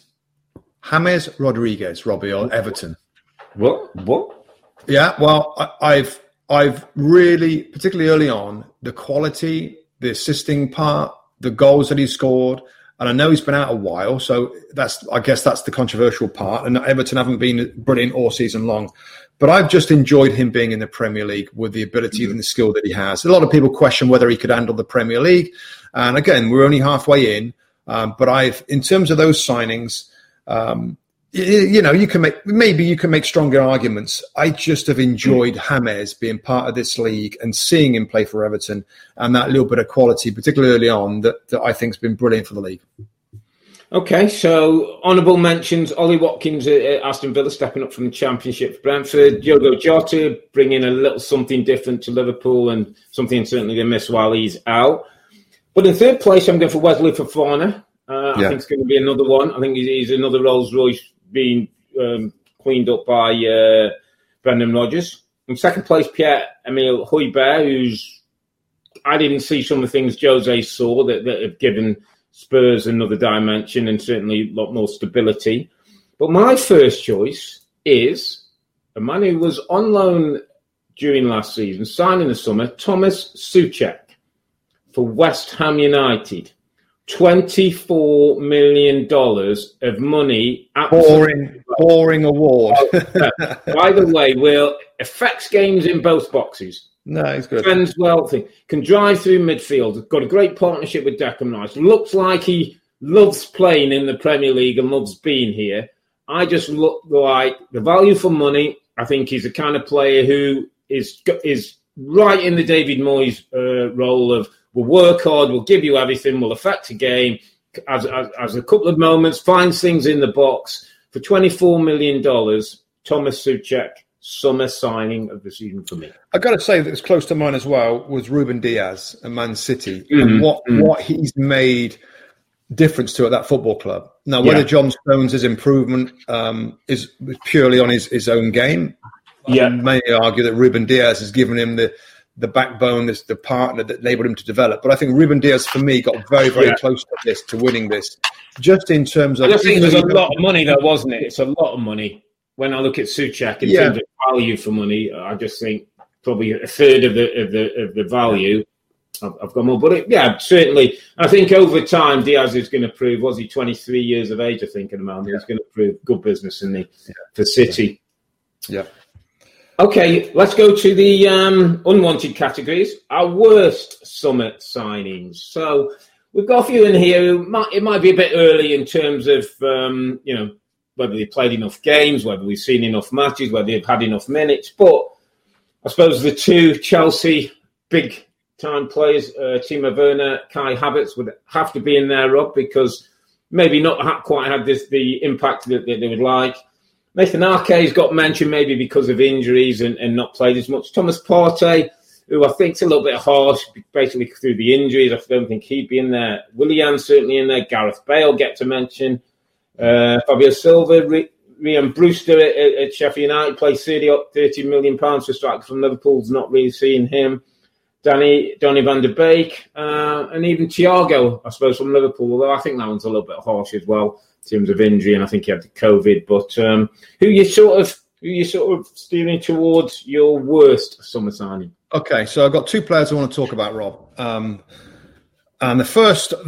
Robbie, on Everton.
What?
Yeah, well, I've really, particularly early on, the quality, the assisting part, the goals that he scored, and I know he's been out a while, so I guess that's the controversial part. And Everton haven't been brilliant all season long, but I've just enjoyed him being in the Premier League with the ability and the skill that he has. A lot of people question whether he could handle the Premier League, and again, we're only halfway in. But in terms of those signings, you can make stronger arguments. I just have enjoyed James being part of this league and seeing him play for Everton, and that little bit of quality, particularly early on, that I think has been brilliant for the league.
Okay, so honourable mentions: Ollie Watkins at Aston Villa stepping up from the Championship for Brentford, Diogo Jota bringing a little something different to Liverpool and something certainly they miss while he's out. But in third place, I'm going for Wesley Fofana. I think it's going to be another one. I think he's another Rolls Royce being cleaned up by Brendan Rodgers. In second place, Pierre-Emile Højbjerg, I didn't see some of the things Jose saw that have given Spurs another dimension and certainly a lot more stability. But my first choice is a man who was on loan during last season, signed in the summer, Thomas Souček. For West Ham United, $24 million of money.
Boring award.
By the way, Will affects games in both boxes.
No, he's good.
Trends wealthy, can drive through midfield. Got a great partnership with Declan Rice. Looks like he loves playing in the Premier League and loves being here. I just look like the value for money. I think he's the kind of player who is right in the David Moyes role of, we'll work hard, we'll give you everything, we'll affect the game, as a couple of moments, finds things in the box. For $24 million, Thomas Souček, summer signing of the season for me.
I've got to say that it's close to mine as well, was Ruben Diaz at Man City, and what he's made difference to at that football club. Now, whether John Stones' improvement is purely on his own game, I may argue that Ruben Diaz has given him the backbone, the partner that enabled him to develop. But I think Ruben Diaz, for me, got very, very close to winning this. Just in terms of...
I just think there's a lot of money, though, wasn't it? It's a lot of money. When I look at Souček in terms of value for money, I just think probably a third of the value. I've got more. But certainly. I think over time, Diaz is going to prove, was he 23 years of age, I think, at the moment? He's going to prove good business for City.
Yeah.
Okay, let's go to the unwanted categories. Our worst summer signings. So we've got a few in here. It might be a bit early in terms of, whether they played enough games, whether we've seen enough matches, whether they've had enough minutes. But I suppose the two Chelsea big-time players, Timo Werner, Kai Havertz, would have to be in there, Rob, because maybe not quite had the impact that they would like. Nathan Ake's got mentioned maybe because of injuries and not played as much. Thomas Partey, who I think's a little bit harsh, basically through the injuries. I don't think he'd be in there. Willian certainly in there. Gareth Bale get to mention. Fabio Silva, Ryan Brewster at Sheffield United plays £30 million for striker from Liverpool's not really seeing him. Donny van der Beek, and even Thiago, I suppose, from Liverpool, although I think that one's a little bit harsh as well in terms of injury, and I think he had the COVID. But who you sort of steering towards your worst summer signing?
Okay, so I've got two players I want to talk about, Rob. And the first,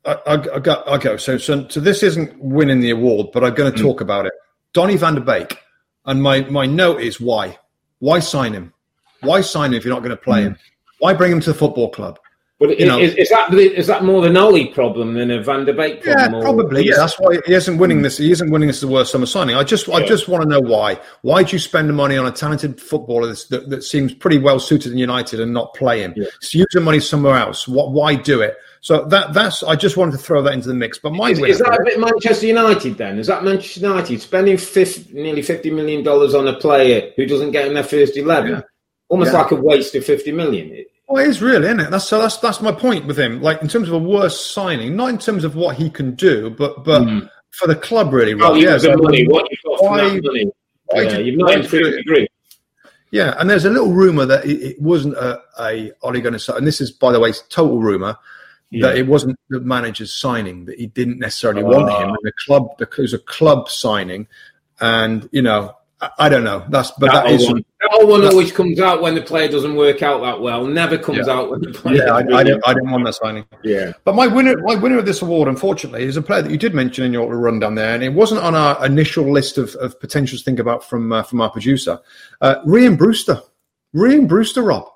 I go. So this isn't winning the award, but I'm going to talk about it. Donny van der Beek, and my note is why? Why sign him? Why sign him if you're not going to play him? Why bring him to the football club?
But is that more an Ollie problem than a Van der Beek problem?
Yeah, probably. Yeah, that's why he isn't winning this. He isn't winning this the worst summer signing. I just want to know why. Why do you spend the money on a talented footballer that seems pretty well suited in United and not play him? Yeah. So use the money somewhere else. Why do it? So that's. I just wanted to throw that into the mix. But
is that a bit Manchester United then? Is that Manchester United spending nearly $50 million on a player who doesn't get in their first 11? Yeah. Almost like a waste of $50 million.
Well, it is really, isn't it? That's my point with him. Like in terms of a worse signing, not in terms of what he can do, but for the club, really.
Right? Money. What you've got from that money? You've not agree.
Yeah, and there's a little rumor that it wasn't a Ole Gunnar signing, and this is, by the way, total rumor that it wasn't the manager's signing, that he didn't necessarily want him, and the club, because it was a club signing, and I don't know. That
one always comes out when the player doesn't work out that well. Never comes out when the player.
Yeah, I didn't want that signing.
Yeah,
but my winner of this award, unfortunately, is a player that you did mention in your rundown there, and it wasn't on our initial list of potentials to think about from our producer, Ryan Brewster. Ryan Brewster, Rob.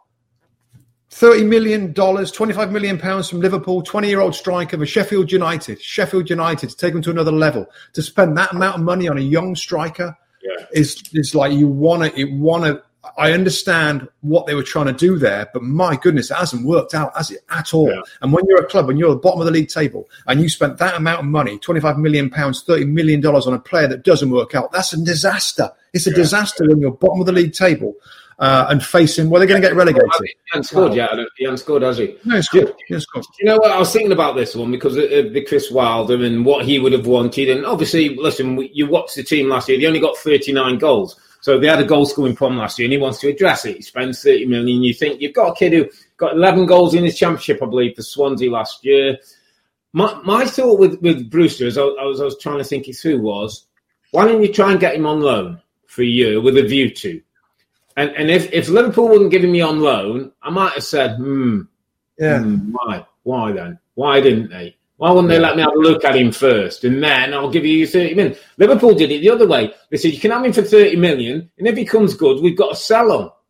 $30 million, £25 million from Liverpool, 20-year-old striker for Sheffield United to take him to another level. To spend that amount of money on a young striker. Yeah. It's like you want to. I understand what they were trying to do there, but my goodness, it hasn't worked out, has it, at all? Yeah. And when you're a club and you're at the bottom of the league table and you spent that amount of money, £25 million, $30 million on a player that doesn't work out, that's a disaster. It's a disaster when you're bottom of the league table and facing, they're going to get relegated.
He hasn't scored yet. He hasn't scored, has he?
No, he's scored.
You know what? I was thinking about this one because of the Chris Wilder and what he would have wanted. And obviously, listen, you watched the team last year. They only got 39 goals. So they had a goal-scoring problem last year, and he wants to address it. He spends $30 million. You think you've got a kid who got 11 goals in his championship, I believe, for Swansea last year. My thought with Brewster, as I was trying to think it through, was why don't you try and get him on loan for a year with a view to? And if Liverpool wouldn't give me on loan, I might have said, why then? Why didn't they? Why wouldn't they let me have a look at him first? And then I'll give you 30 million. Liverpool did it the other way. They said, you can have him for 30 million, and if he comes good, we've got to sell him.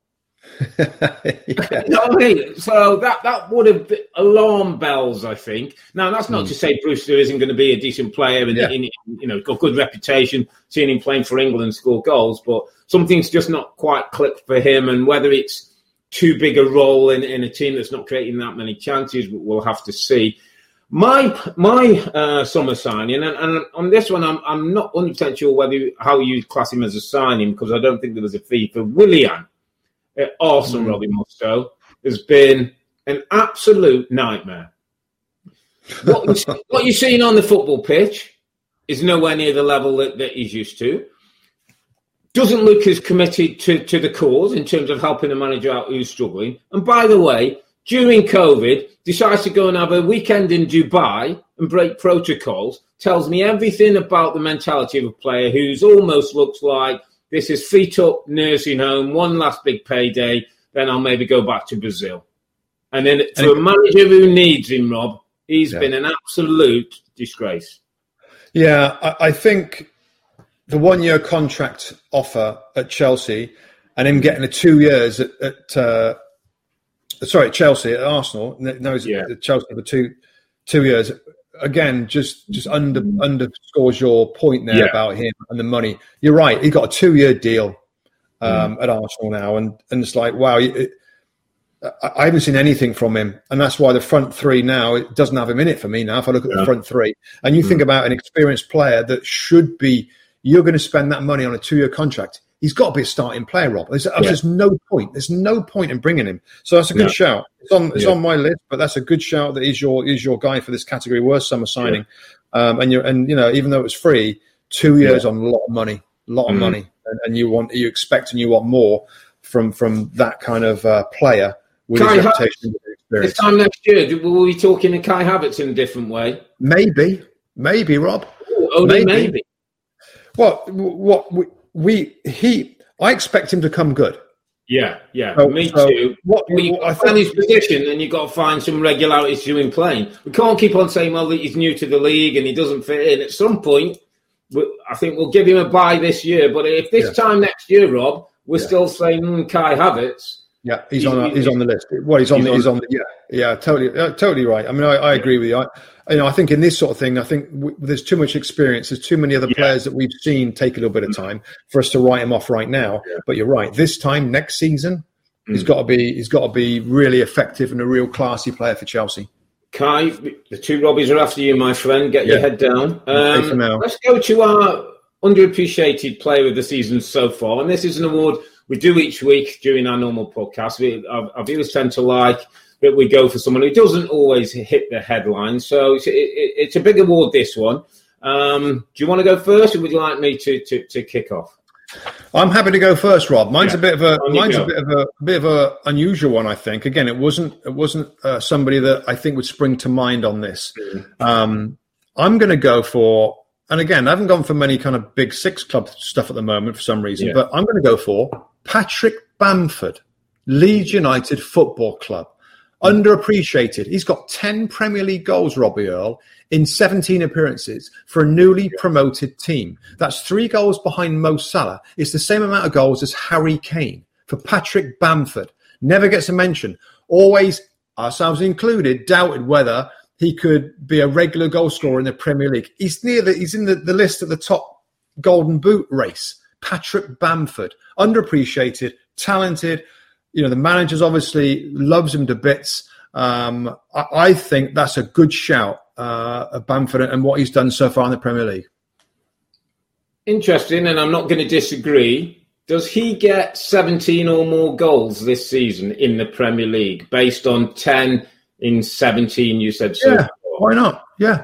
You know what I mean? So that would have been alarm bells, I think. Now, that's not to say Brewster isn't going to be a decent player and got good reputation, seeing him playing for England score goals, but something's just not quite clicked for him, and whether it's too big a role in a team that's not creating that many chances, we'll have to see. My summer signing, and on this one, I'm not 100% sure how you class him as a signing, because I don't think there was a fee for Willian at Arsenal. Robbie Mustoe has been an absolute nightmare. What you're seeing on the football pitch is nowhere near the level that he's used to. Doesn't look as committed to the cause in terms of helping the manager out who's struggling. And by the way, during COVID, decides to go and have a weekend in Dubai and break protocols, tells me everything about the mentality of a player who's almost looks like this is feet up, nursing home, one last big payday, then I'll maybe go back to Brazil. And then for a manager who needs him, Rob, he's been an absolute disgrace.
Yeah, I think the 1-year contract offer at Chelsea and him getting the 2 years at Chelsea, at Arsenal. No, he's at Chelsea for two years. Again, just underscores your point there about him and the money. You're right. He got a 2-year deal at Arsenal now, and it's like, wow, I haven't seen anything from him, and that's why the front three now, it doesn't have him in it for me now. If I look at the front three, and you think about an experienced player that should be, you're going to spend that money on a 2-year contract. He's got to be a starting player, Rob. There's no point. There's no point in bringing him. So that's a good shout. It's on my list, but that's a good shout. That is your guy for this category. Worst summer signing, and even though it was free, 2 years on a lot of money, and you expect and you want more from that kind of player with his reputation and experience.
This time next year, will we be talking to Kai Havertz in a different way?
Maybe, Rob.
Only maybe.
Well, I expect him to come good.
Yeah, me too. I find his position, and you've got to find some regularity to him playing. We can't keep on saying, well, he's new to the league and he doesn't fit in. At some point, I think we'll give him a bye this year. But if this time next year, Rob, we're still saying Kai Havertz.
Yeah, he's on the list. Well, he's on the totally right. I mean, I agree with you. I think in this sort of thing, I think there's too much experience. There's too many other players that we've seen take a little bit of time for us to write him off right now. Yeah. But you're right. This time next season, he's got to be really effective and a real classy player for Chelsea.
Kai, the two Robbies are after you, my friend. Get your head down. Let's go to our underappreciated player of the season so far, and this is an award we do each week during our normal podcast. Our viewers tend to like that we go for someone who doesn't always hit the headlines. So it's a big award, this one. Do you want to go first, or would you like me to kick off?
I'm happy to go first, Rob. Mine's a bit of a unusual one, I think. Again, it wasn't somebody that I think would spring to mind on this. I'm going to go for, and again, I haven't gone for many kind of big six club stuff at the moment for some reason, but I'm going to go for Patrick Bamford, Leeds United Football Club. Underappreciated. He's got 10 Premier League goals, Robbie Earle, in 17 appearances for a newly promoted team. That's 3 goals behind Mo Salah. It's the same amount of goals as Harry Kane. For Patrick Bamford, never gets a mention. Always, ourselves included, doubted whether he could be a regular goal scorer in the Premier League. He's in the list at the top Golden Boot race. Patrick Bamford, underappreciated, talented. The managers obviously loves him to bits. I think that's a good shout of Bamford and what he's done so far in the Premier League.
Interesting, and I'm not going to disagree. Does he get 17 or more goals this season in the Premier League based on 10 in 17? You said so.
Yeah, why not? Yeah.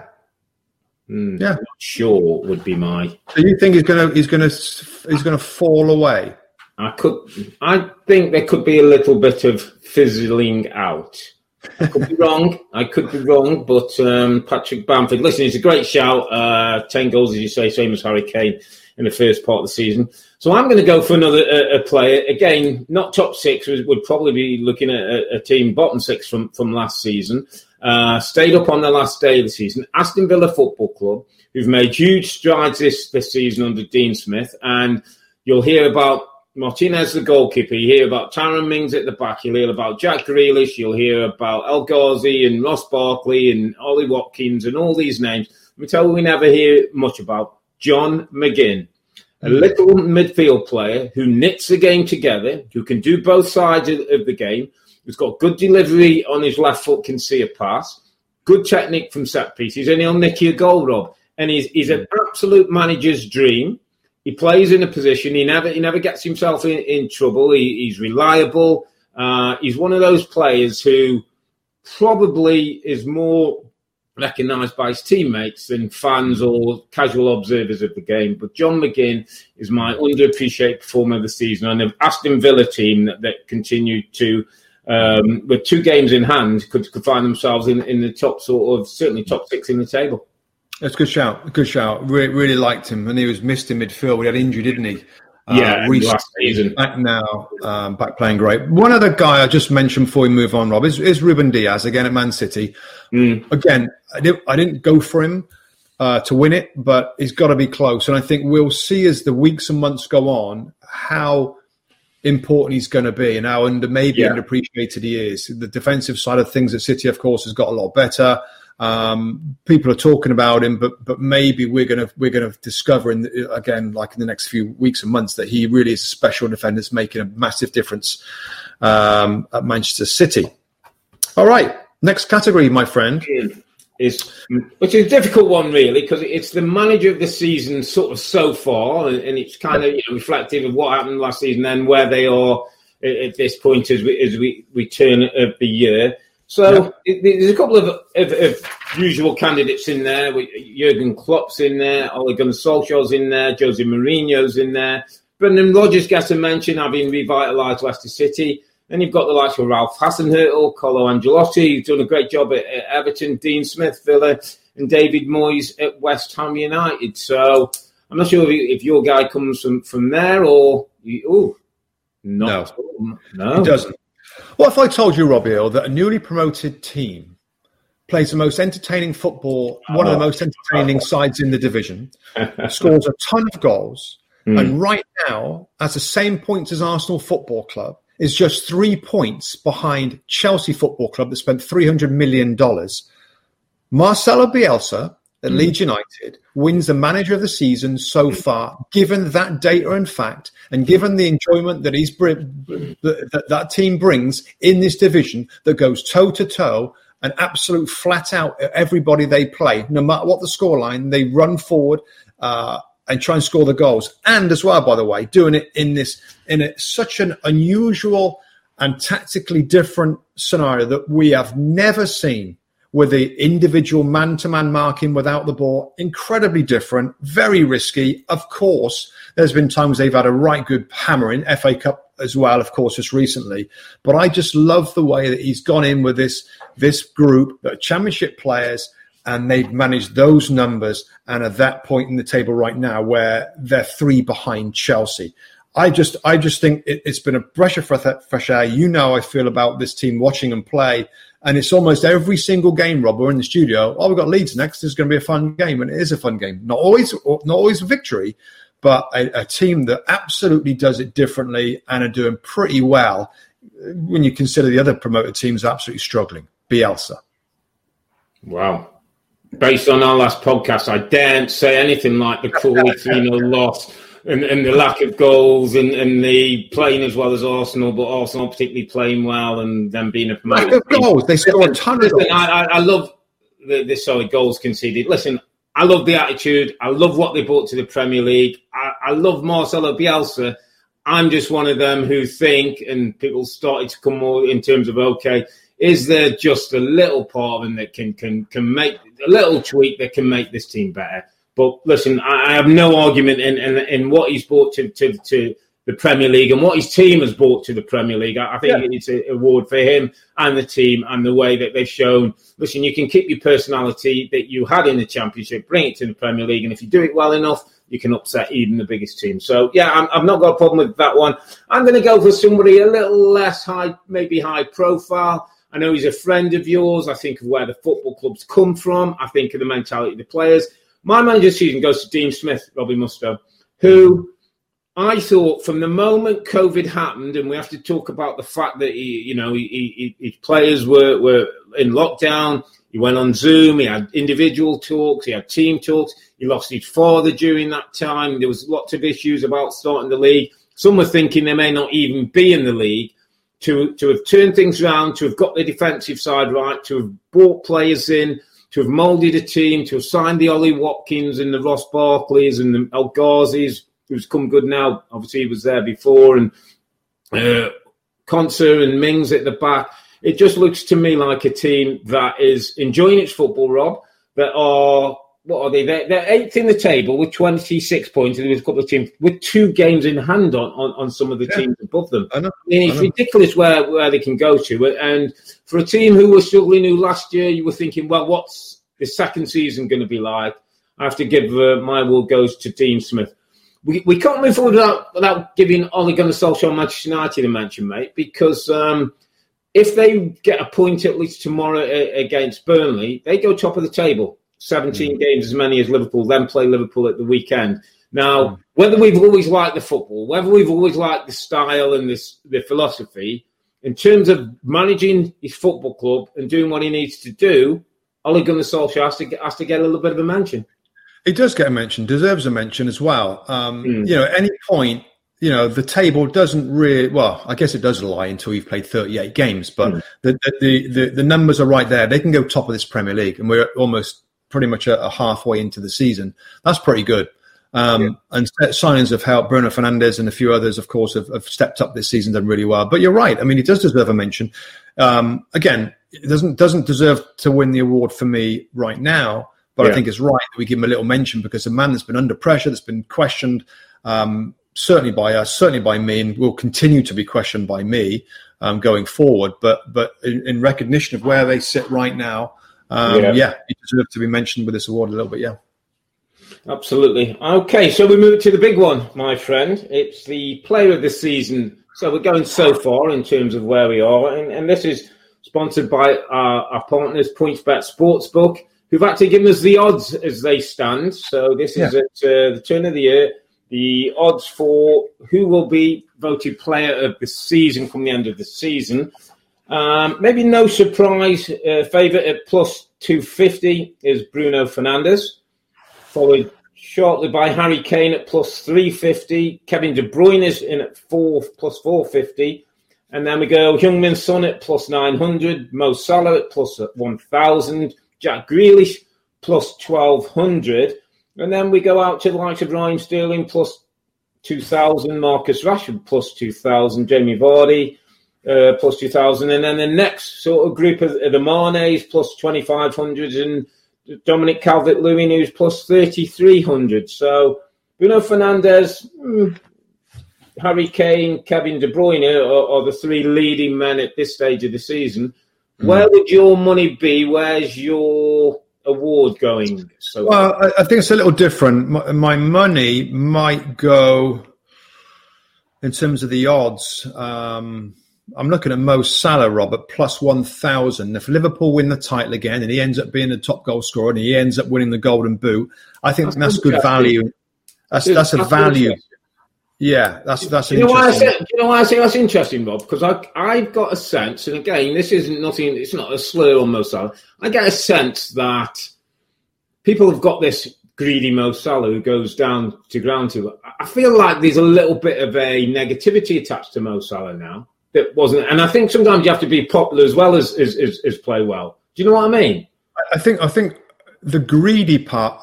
I'm not sure would be my.
So you think he's going to fall away?
I think there could be a little bit of fizzling out. I could be wrong, but Patrick Bamford, listen, it's a great shout. 10 goals, as you say, same as Harry Kane in the first part of the season. So I'm going to go for another player. Again, not top 6, would probably be looking at a team bottom 6 from last season. Stayed up on the last day of the season. Aston Villa Football Club, who've made huge strides this season under Dean Smith. And you'll hear about Martinez, the goalkeeper. You hear about Tyrone Mings at the back. You'll hear about Jack Grealish. You'll hear about El Ghazi and Ross Barkley and Ollie Watkins and all these names. Let me tell you, we never hear much about John McGinn, a little midfield player who knits the game together, who can do both sides of the game, who's got good delivery on his left foot, can see a pass, good technique from set pieces, and he'll nick you a goal, Rob. And he's an absolute manager's dream. He plays in a position. He never gets himself in trouble. He's reliable. He's one of those players who probably is more recognised by his teammates than fans or casual observers of the game. But John McGinn is my underappreciated performer of the season. And the Aston Villa team that continued to, with 2 games in hand, could find themselves in the top certainly top 6 in the table.
That's a good shout. Good shout. Really liked him, and he was missed in midfield. We had injury, didn't he?
Last season.
Back now, back playing great. One other guy I just mentioned before we move on, Rob, is Ruben Diaz, again at Man City. Again, I didn't go for him to win it, but he's got to be close. And I think we'll see as the weeks and months go on how important he's going to be and how underappreciated he is. The defensive side of things at City, of course, has got a lot better. People are talking about him, but maybe we're gonna discover again, like in the next few weeks and months, that he really is a special defender that's making a massive difference at Manchester City. All right, next category, my friend,
which is a difficult one really, because it's the manager of the season sort of so far, and it's kind of reflective of what happened last season and where they are at this point as we turn of the year. So there's a couple of usual candidates in there. Jurgen Klopp's in there, Ole Gunnar Solskjaer's in there, Jose Mourinho's in there. Brendan Rodgers gets a mention, having revitalised Leicester City. Then you've got the likes of Ralph Hasenhüttl, Carlo Ancelotti, who's done a great job at Everton, Dean Smith, Villa, and David Moyes at West Ham United. So I'm not sure if your guy comes from there or...
No, it doesn't. What if I told you, Robbie Earl, that a newly promoted team plays the most entertaining football, one of the most entertaining sides in the division, scores a ton of goals, and right now has the same points as Arsenal Football Club, is just 3 points behind Chelsea Football Club that spent $300 million. Marcelo Bielsa at Leeds United wins the manager of the season so far, given that data and fact, and given the enjoyment that that team brings in this division that goes toe-to-toe and absolute flat-out at everybody they play. No matter what the scoreline, they run forward and try and score the goals. And as well, by the way, doing it in such an unusual and tactically different scenario that we have never seen, with the individual man-to-man marking without the ball, incredibly different, very risky. Of course, there's been times they've had a right good hammering, FA Cup as well, of course, just recently. But I just love the way that he's gone in with this group that are championship players, and they've managed those numbers and at that point in the table right now where they're 3 behind Chelsea. I just think it's been a breath of fresh air. You know how I feel about this team watching them play. And it's almost every single game, Rob, we're in the studio. Oh, we've got Leeds next. It's going to be a fun game. And it is a fun game. Not always a victory, but a team that absolutely does it differently and are doing pretty well when you consider the other promoted teams are absolutely struggling. Bielsa.
Wow. Based on our last podcast, I daren't say anything like the Cooley loss. And the lack of goals and the playing as well as Arsenal, but Arsenal particularly playing well and them being a promoted
lack of goals. They score a ton of goals.
I love the goals conceded. Listen, I love the attitude. I love what they brought to the Premier League. I love Marcelo Bielsa. I'm just one of them who think, and people started to come more in terms of, okay, is there just a little part of him that can make a little tweak that can make this team better? But listen, I have no argument in what he's brought to the Premier League and what his team has brought to the Premier League. I think it's an award for him and the team and the way that they've shown. Listen, you can keep your personality that you had in the Championship, bring it to the Premier League, and if you do it well enough, you can upset even the biggest team. So, yeah, I've not got a problem with that one. I'm going to go for somebody a little less high, maybe high profile. I know he's a friend of yours. I think of where the football clubs come from. I think of the mentality of the players. My manager this season goes to Dean Smith, Robbie Mustoe, who I thought from the moment COVID happened, and we have to talk about the fact that his players were in lockdown. He went on Zoom. He had individual talks. He had team talks. He lost his father during that time. There was lots of issues about starting the league. Some were thinking they may not even be in the league. To have turned things around, to have got the defensive side right, to have brought players in, to have moulded a team, to have signed the Ollie Watkins and the Ross Barkleys and the El Ghazis, who's come good now. Obviously, he was there before, and Konsa and Mings at the back. It just looks to me like a team that is enjoying its football, Rob, that are, what are they? They're 8th in the table with 26 points, and there's a couple of teams with 2 games in hand on some of the teams above them. I know. It's ridiculous where they can go to. And for a team who were struggling, who last year you were thinking, well, what's the second season going to be like? I have to give my award goes to Dean Smith. We can't move forward without giving Ole Gunnar Solskjaer and Manchester United a mention, mate, because if they get a point at least tomorrow against Burnley, they go top of the table. 17 games, as many as Liverpool, then play Liverpool at the weekend. Now, whether we've always liked the football, whether we've always liked the style and the philosophy, in terms of managing his football club and doing what he needs to do, Ole Gunnar Solskjaer has to get a little bit of a mention.
He does get a mention, deserves a mention as well. At any point, the table doesn't really, well, I guess it does lie until you've played 38 games, but the numbers are right there. They can go top of this Premier League, and we're almost pretty much a halfway into the season. That's pretty good. And signings have helped. Bruno Fernandes and a few others, of course, have stepped up this season, done really well. But you're right. I mean, he does deserve a mention. Again, it doesn't deserve to win the award for me right now, but I think it's right that we give him a little mention, because a man that's been under pressure, that's been questioned, certainly by us, certainly by me, and will continue to be questioned by me going forward. But in recognition of where they sit right now, he deserves to be mentioned with this award a little bit,
Absolutely. Okay, so we move to the big one, my friend. It's the player of the season So we're going so far in terms of where we are. And this is sponsored by our partners, PointsBet Sportsbook, who've actually given us the odds as they stand. So this is at the turn of the year. The odds for who will be voted player of the season come the end of the season. Maybe no surprise, favourite at plus 250 is Bruno Fernandes, followed shortly by Harry Kane at plus 350. Kevin De Bruyne is in at plus 450. And then we go Heung-min Son at plus 900, Mo Salah at plus 1,000, Jack Grealish plus 1,200. And then we go out to the likes of Raheem Sterling plus 2,000, Marcus Rashford plus 2,000, Jamie Vardy plus 2,000. And then the next sort of group of the Manes plus 2,500 and Dominic Calvert-Lewin who's plus 3,300. So Bruno Fernandes, Harry Kane, Kevin De Bruyne are the three leading men at this stage of the season. Where would your money be? Where's your award going? So
well, I think it's a little different. My money might go in terms of the odds. I'm looking at Mo Salah, Rob, at plus 1,000. If Liverpool win the title again and he ends up being the top goal scorer and he ends up winning the Golden Boot, I think that's good value. That's a value. Yeah, that's interesting.
You know why I say that's interesting, Rob? Because I've got a sense, and again, this isn't nothing. It's not a slur on Mo Salah. I get a sense that people have got this greedy Mo Salah who goes down to ground to. I feel like there's a little bit of a negativity attached to Mo Salah now that wasn't, and I think sometimes you have to be popular as well as play well. Do you know what I mean?
I think the greedy part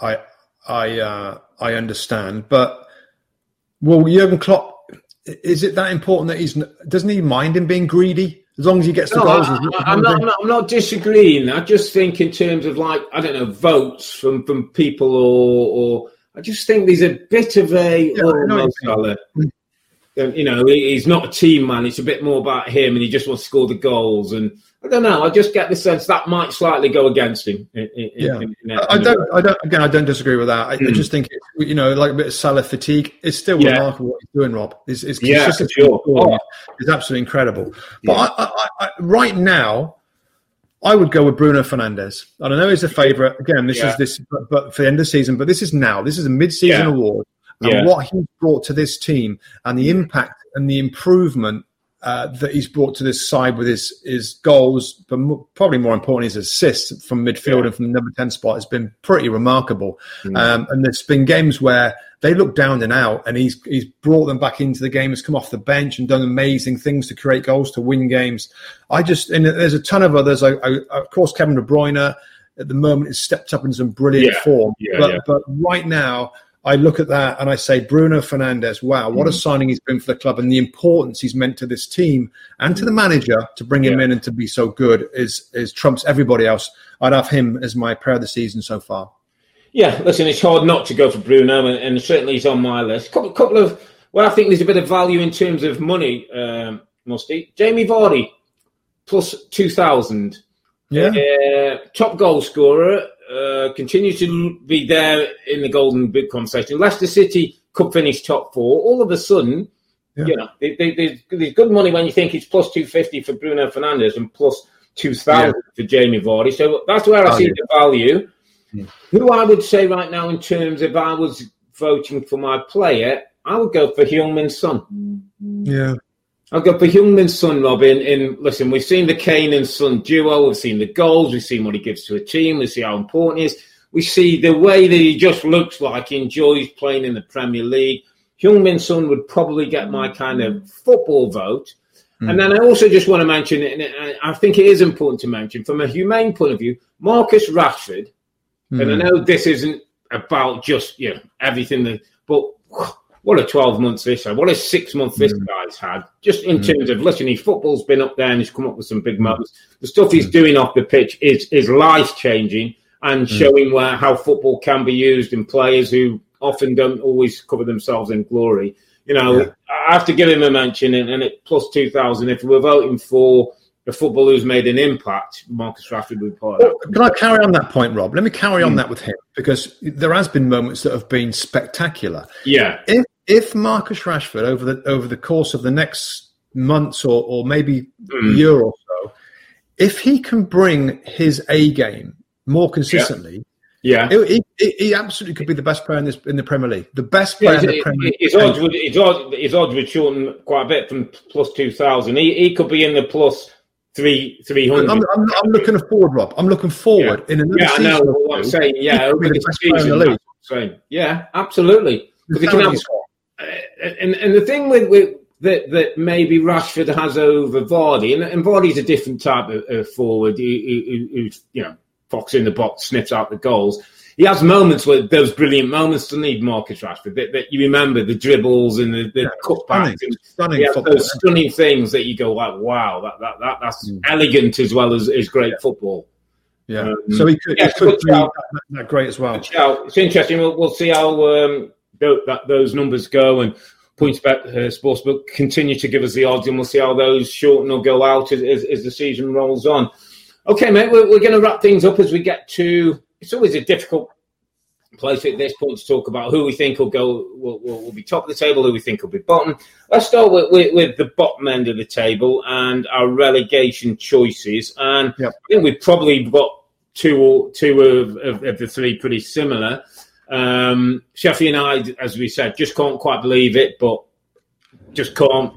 I understand, but. Well, Jurgen Klopp, is it that important that doesn't he mind him being greedy as long as he gets the goals?
I'm not disagreeing. I just think in terms of votes from people or I just think there's a bit of a he's not a team man. It's a bit more about him, and he just wants to score the goals. And I don't know. I just get the sense that might slightly go against him.
I don't disagree with that. I just think like a bit of Salah fatigue. It's still remarkable what he's doing, Rob. It's consistent.
Sure.
It's absolutely incredible. But I right now, I would go with Bruno Fernandes. I don't know he's a favourite. Again, but for the end of the season. But this is now. This is a mid-season award. And what he's brought to this team and the impact and the improvement that he's brought to this side with his goals, but probably more importantly, his assists from midfield and from the number 10 spot has been pretty remarkable. And there's been games where they look down and out, and he's brought them back into the game, has come off the bench and done amazing things to create goals, to win games. And there's a ton of others. Of course, Kevin De Bruyne at the moment has stepped up in some brilliant form. But right now, I look at that and I say, Bruno Fernandes, wow, what a signing he's been for the club, and the importance he's meant to this team and to the manager to bring him in and to be so good is trumps everybody else. I'd have him as my player of the season so far.
Yeah, listen, it's hard not to go for Bruno, and certainly he's on my list. Couple of, well, I think there's a bit of value in terms of money, Musty. Jamie Vardy, plus 2,000. Top goal scorer. Continues to be there in the Golden Boot conversation. Leicester City could finish top 4. All of a sudden, there's good money when you think it's plus 250 for Bruno Fernandes and plus 2,000 for Jamie Vardy. So that's where I see the value. Who I would say right now in terms of I was voting for my player, I would go for Heung-min Son.
Yeah.
I'll go for Heung-min Son, Robin. Listen, we've seen the Kane and Son duo. We've seen the goals. We've seen what he gives to a team. We see how important he is. We see the way that he just looks like he enjoys playing in the Premier League. Heung-min Son would probably get my kind of football vote. And then I also just want to mention, and I think it is important to mention, from a humane point of view, Marcus Rashford. And I know this isn't about just everything, but what a 12 months this had. What a 6 month this guy's had. Just in terms of, listen, his football's been up there and he's come up with some big moments. The stuff he's doing off the pitch is life-changing and showing how football can be used in players who often don't always cover themselves in glory. I have to give him a mention, and at plus 2,000, if we're voting for a footballer who's made an impact, Marcus Rashford would be part of that.
Can I carry on that point, Rob? Let me carry on that with him, because there has been moments that have been spectacular.
Yeah.
If Marcus Rashford over the course of the next months or maybe a year or so, if he can bring his A game more consistently, he absolutely could be the best player in the Premier League. The best player in the Premier League.
His odds would shorten quite a bit from plus 2,000. He could be in the plus 300.
I'm looking forward, Rob. I'm looking forward in another season.
I know what I'm saying. Yeah, over the season. Yeah, absolutely. And the thing with that maybe Rashford has over Vardy, and Vardy's a different type of forward who's fox in the box, sniffs out the goals. He has moments where those brilliant moments to need Marcus Rashford that you remember, the dribbles and the cutbacks,
stunning
those stunning things that you go like, wow, that's elegant as well as great football.
Yeah, so he could be that great as well.
It's interesting. We'll see how those numbers go, and PointsBet Sportsbook continue to give us the odds, and we'll see how those shorten or go out as the season rolls on. Okay, mate, we're going to wrap things up as we get to. It's always a difficult place at this point to talk about who we think will be top of the table, who we think will be bottom. Let's start with the bottom end of the table and our relegation choices. And I think we've probably got two of the three pretty similar. Sheffield United, as we said, just can't quite believe it, but just can't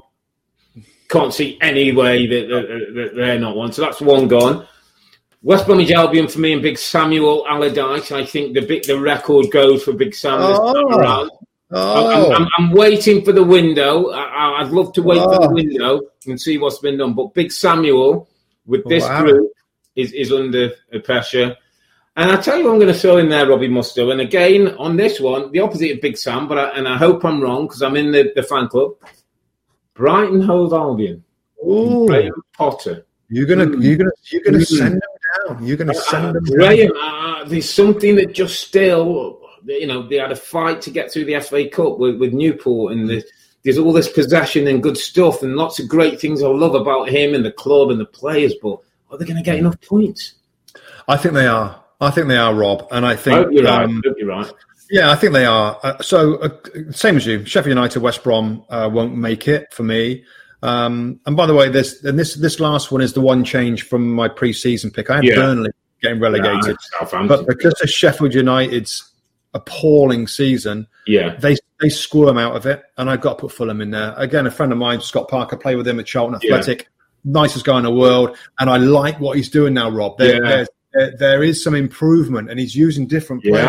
see any way that they're not one. So that's one gone. West Bromwich Albion for me and Big Samuel Allardyce. I think the record goes for Big Sam this time around. I'm waiting for the window. I'd love to wait for the window and see what's been done. But Big Samuel, with this group, is under pressure. And I tell you what I'm going to throw in there, Robbie Mustoe. And again, on this one, the opposite of Big Sam, and I hope I'm wrong because I'm in the fan club. Brighton Hove Albion. Graham Potter.
You're gonna send them down. You're gonna send them
Graham, there's something that just still, they had a fight to get through the FA Cup with Newport, and there's all this possession and good stuff and lots of great things I love about him and the club and the players, but are they going to get enough points?
I think they are. Rob. And I think...
I hope you're right.
Yeah, I think they are. Same as you, Sheffield United, West Brom won't make it for me. And by the way, this last one is the one change from my pre-season pick. I had Burnley getting relegated, but because of Sheffield United's appalling season, they squirm out of it, and I've got to put Fulham in there. Again, a friend of mine, Scott Parker, played with him at Charlton Athletic, nicest guy in the world, and I like what he's doing now, Rob. There is some improvement, and he's using different players.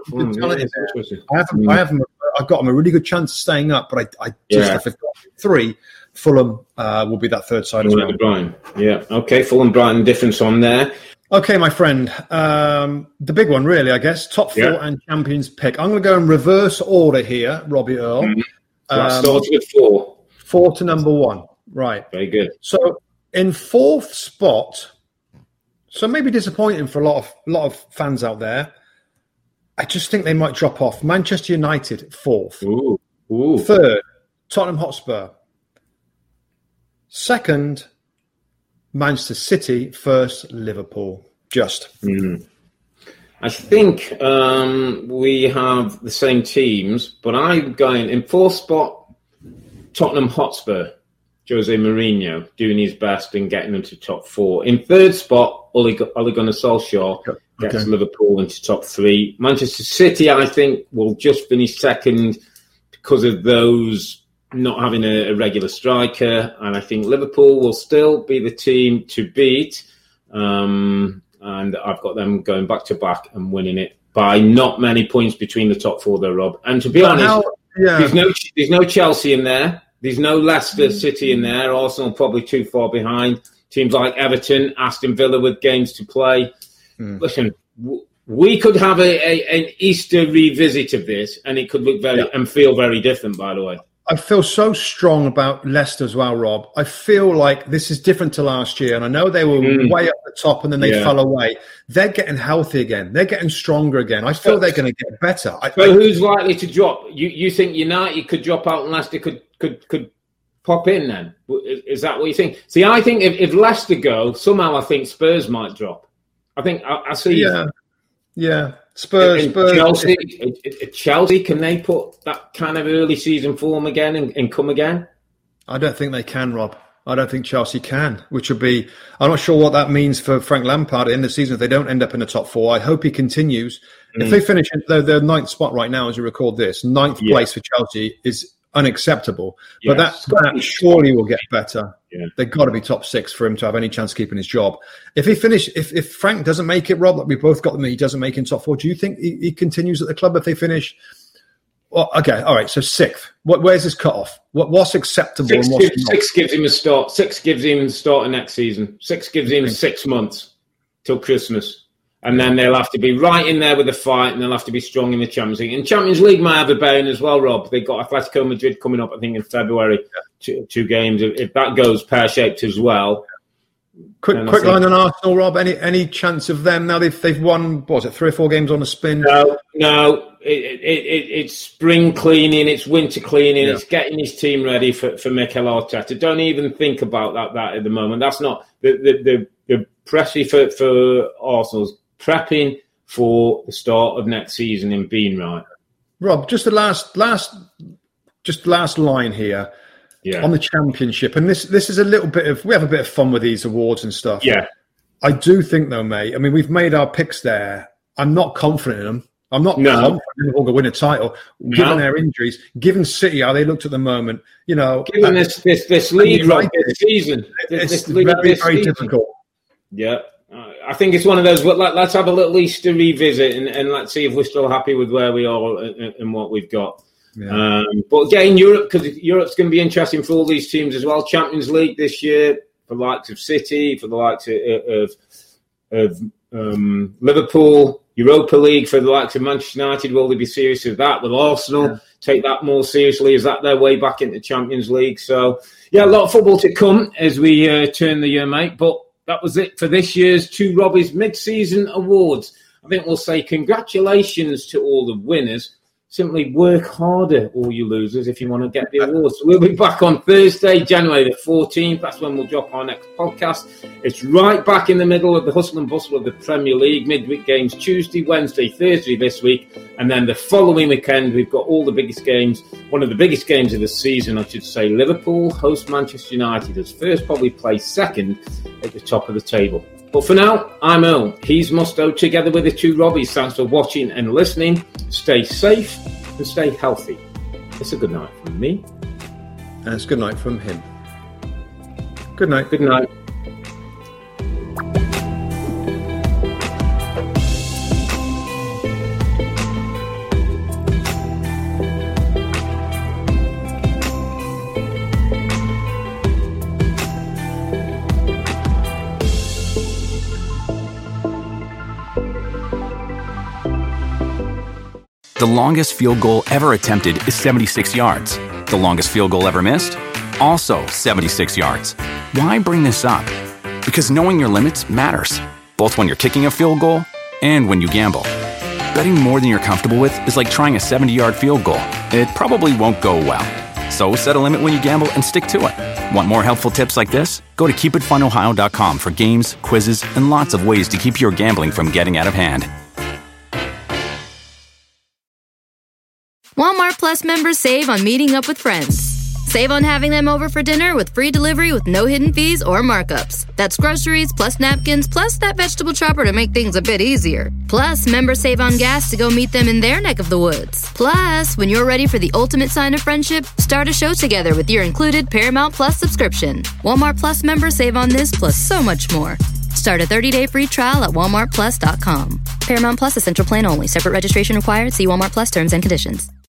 I've got him a really good chance of staying up, but I just have to go 3. Fulham will be that third side as well.
Brighton. Yeah, okay, Fulham, Brighton, difference on there.
Okay, my friend, the big one really, I guess, top 4 and champions pick. I'm going to go in reverse order here, Robbie Earle.
Let's start with 4.
4 to number 1, right.
Very good.
So in 4th spot, so maybe disappointing for a lot of fans out there, I just think they might drop off. Manchester United, 4th.
Ooh.
3rd, Tottenham Hotspur. 2nd, Manchester City. 1st, Liverpool.
I think we have the same teams, but I'm going in 4th spot, Tottenham Hotspur. Jose Mourinho doing his best and getting them to top 4. In 3rd spot, Ole Gunnar Solskjaer gets Liverpool into top 3. Manchester City, I think, will just finish 2nd because of those not having a regular striker. And I think Liverpool will still be the team to beat. And I've got them going back-to-back and winning it by not many points between the top 4 there, Rob. And to be honest, there's no Chelsea in there. There's no Leicester City in there. Arsenal probably too far behind. Teams like Everton, Aston Villa with games to play. Listen, we could have an Easter revisit of this, and it could look and feel very different, by the way.
I feel so strong about Leicester as well, Rob. I feel like this is different to last year, and I know they were way up the top and then they fell away. They're getting healthy again. They're getting stronger again. I feel they're going to get better.
Who's likely to drop? You think United could drop out and Leicester could pop in then? Is that what you think? See, I think if Leicester go, somehow I think Spurs might drop. I think I see...
Yeah. Spurs.
Chelsea, can they put that kind of early season form again and come again?
I don't think they can, Rob. I don't think Chelsea can, which would be... I'm not sure what that means for Frank Lampard in the season if they don't end up in the top 4. I hope he continues. If they finish in their 9th spot right now, as you record this, 9th place for Chelsea is unacceptable. But that surely will get better. Yeah. They've got to be top 6 for him to have any chance of keeping his job. If Frank doesn't make it, Rob, like we both got them, he doesn't make it in top 4, do you think he continues at the club if they finish... Well, okay, all right, so 6th. Where's his cut-off? What's acceptable and what's not?
6 gives him a start. 6 gives him the start of next season. 6 gives him 6 months till Christmas. And then they'll have to be right in there with the fight, and they'll have to be strong in the Champions League. And Champions League might have a bearing as well, Rob. They've got Atletico Madrid coming up, I think, in February. 2 games. If that goes pear-shaped as well.
Quick line on Arsenal, Rob. Any chance of them now? They've won, what was it, 3 or 4 games on a spin?
No. It's spring cleaning, it's winter cleaning, it's getting his team ready for Mikel Arteta. Don't even think about that at the moment. That's not the pressure for Arsenal's prepping for the start of next season and being right.
Rob, just the last line here. Yeah. On the Championship, and this is a little bit of, we have a bit of fun with these awards and stuff.
Yeah,
I do think though, mate. I mean, we've made our picks there. I'm not confident in them. I'm not confident Liverpool will win a title, given their injuries, given City how they looked at the moment. You know,
given this league right this season,
it's very difficult.
Yeah, I think it's one of those. Let's have a little Easter revisit and let's see if we're still happy with where we are and what we've got. Yeah. But getting Europe, because Europe's going to be interesting for all these teams as well. Champions League this year for the likes of City, for the likes of Liverpool, Europa League for the likes of Manchester United. Will they be serious with that? Will Arsenal take that more seriously? Is that their way back into Champions League? So, a lot of football to come as we turn the year, mate. But that was it for this year's Two Robbies mid-season awards. I think we'll say congratulations to all the winners. Simply work harder, all you losers, if you want to get the awards. So we'll be back on Thursday, January the 14th. That's when we'll drop our next podcast. It's right back in the middle of the hustle and bustle of the Premier League. Midweek games Tuesday, Wednesday, Thursday this week. And then the following weekend, we've got all the biggest games. One of the biggest games of the season, I should say. Liverpool host Manchester United as first, probably play second at the top of the table. But for now, I'm Earl. He's Musto, together with the Two Robbies. Thanks for watching and listening. Stay safe and stay healthy. It's a good night from me.
And it's good night from him. Good night.
Good night.
The longest field goal ever attempted is 76 yards. The longest field goal ever missed? Also 76 yards. Why bring this up? Because knowing your limits matters, both when you're kicking a field goal and when you gamble. Betting more than you're comfortable with is like trying a 70-yard field goal. It probably won't go well. So set a limit when you gamble and stick to it. Want more helpful tips like this? Go to keepitfunohio.com for games, quizzes, and lots of ways to keep your gambling from getting out of hand.
Walmart Plus members save on meeting up with friends. Save on having them over for dinner with free delivery with no hidden fees or markups. That's groceries, plus napkins, plus that vegetable chopper to make things a bit easier. Plus, members save on gas to go meet them in their neck of the woods. Plus, when you're ready for the ultimate sign of friendship, start a show together with your included Paramount Plus subscription. Walmart Plus members save on this plus so much more. Start a 30-day free trial at walmartplus.com. Paramount Plus Essential Plan only. Separate registration required. See Walmart Plus terms and conditions.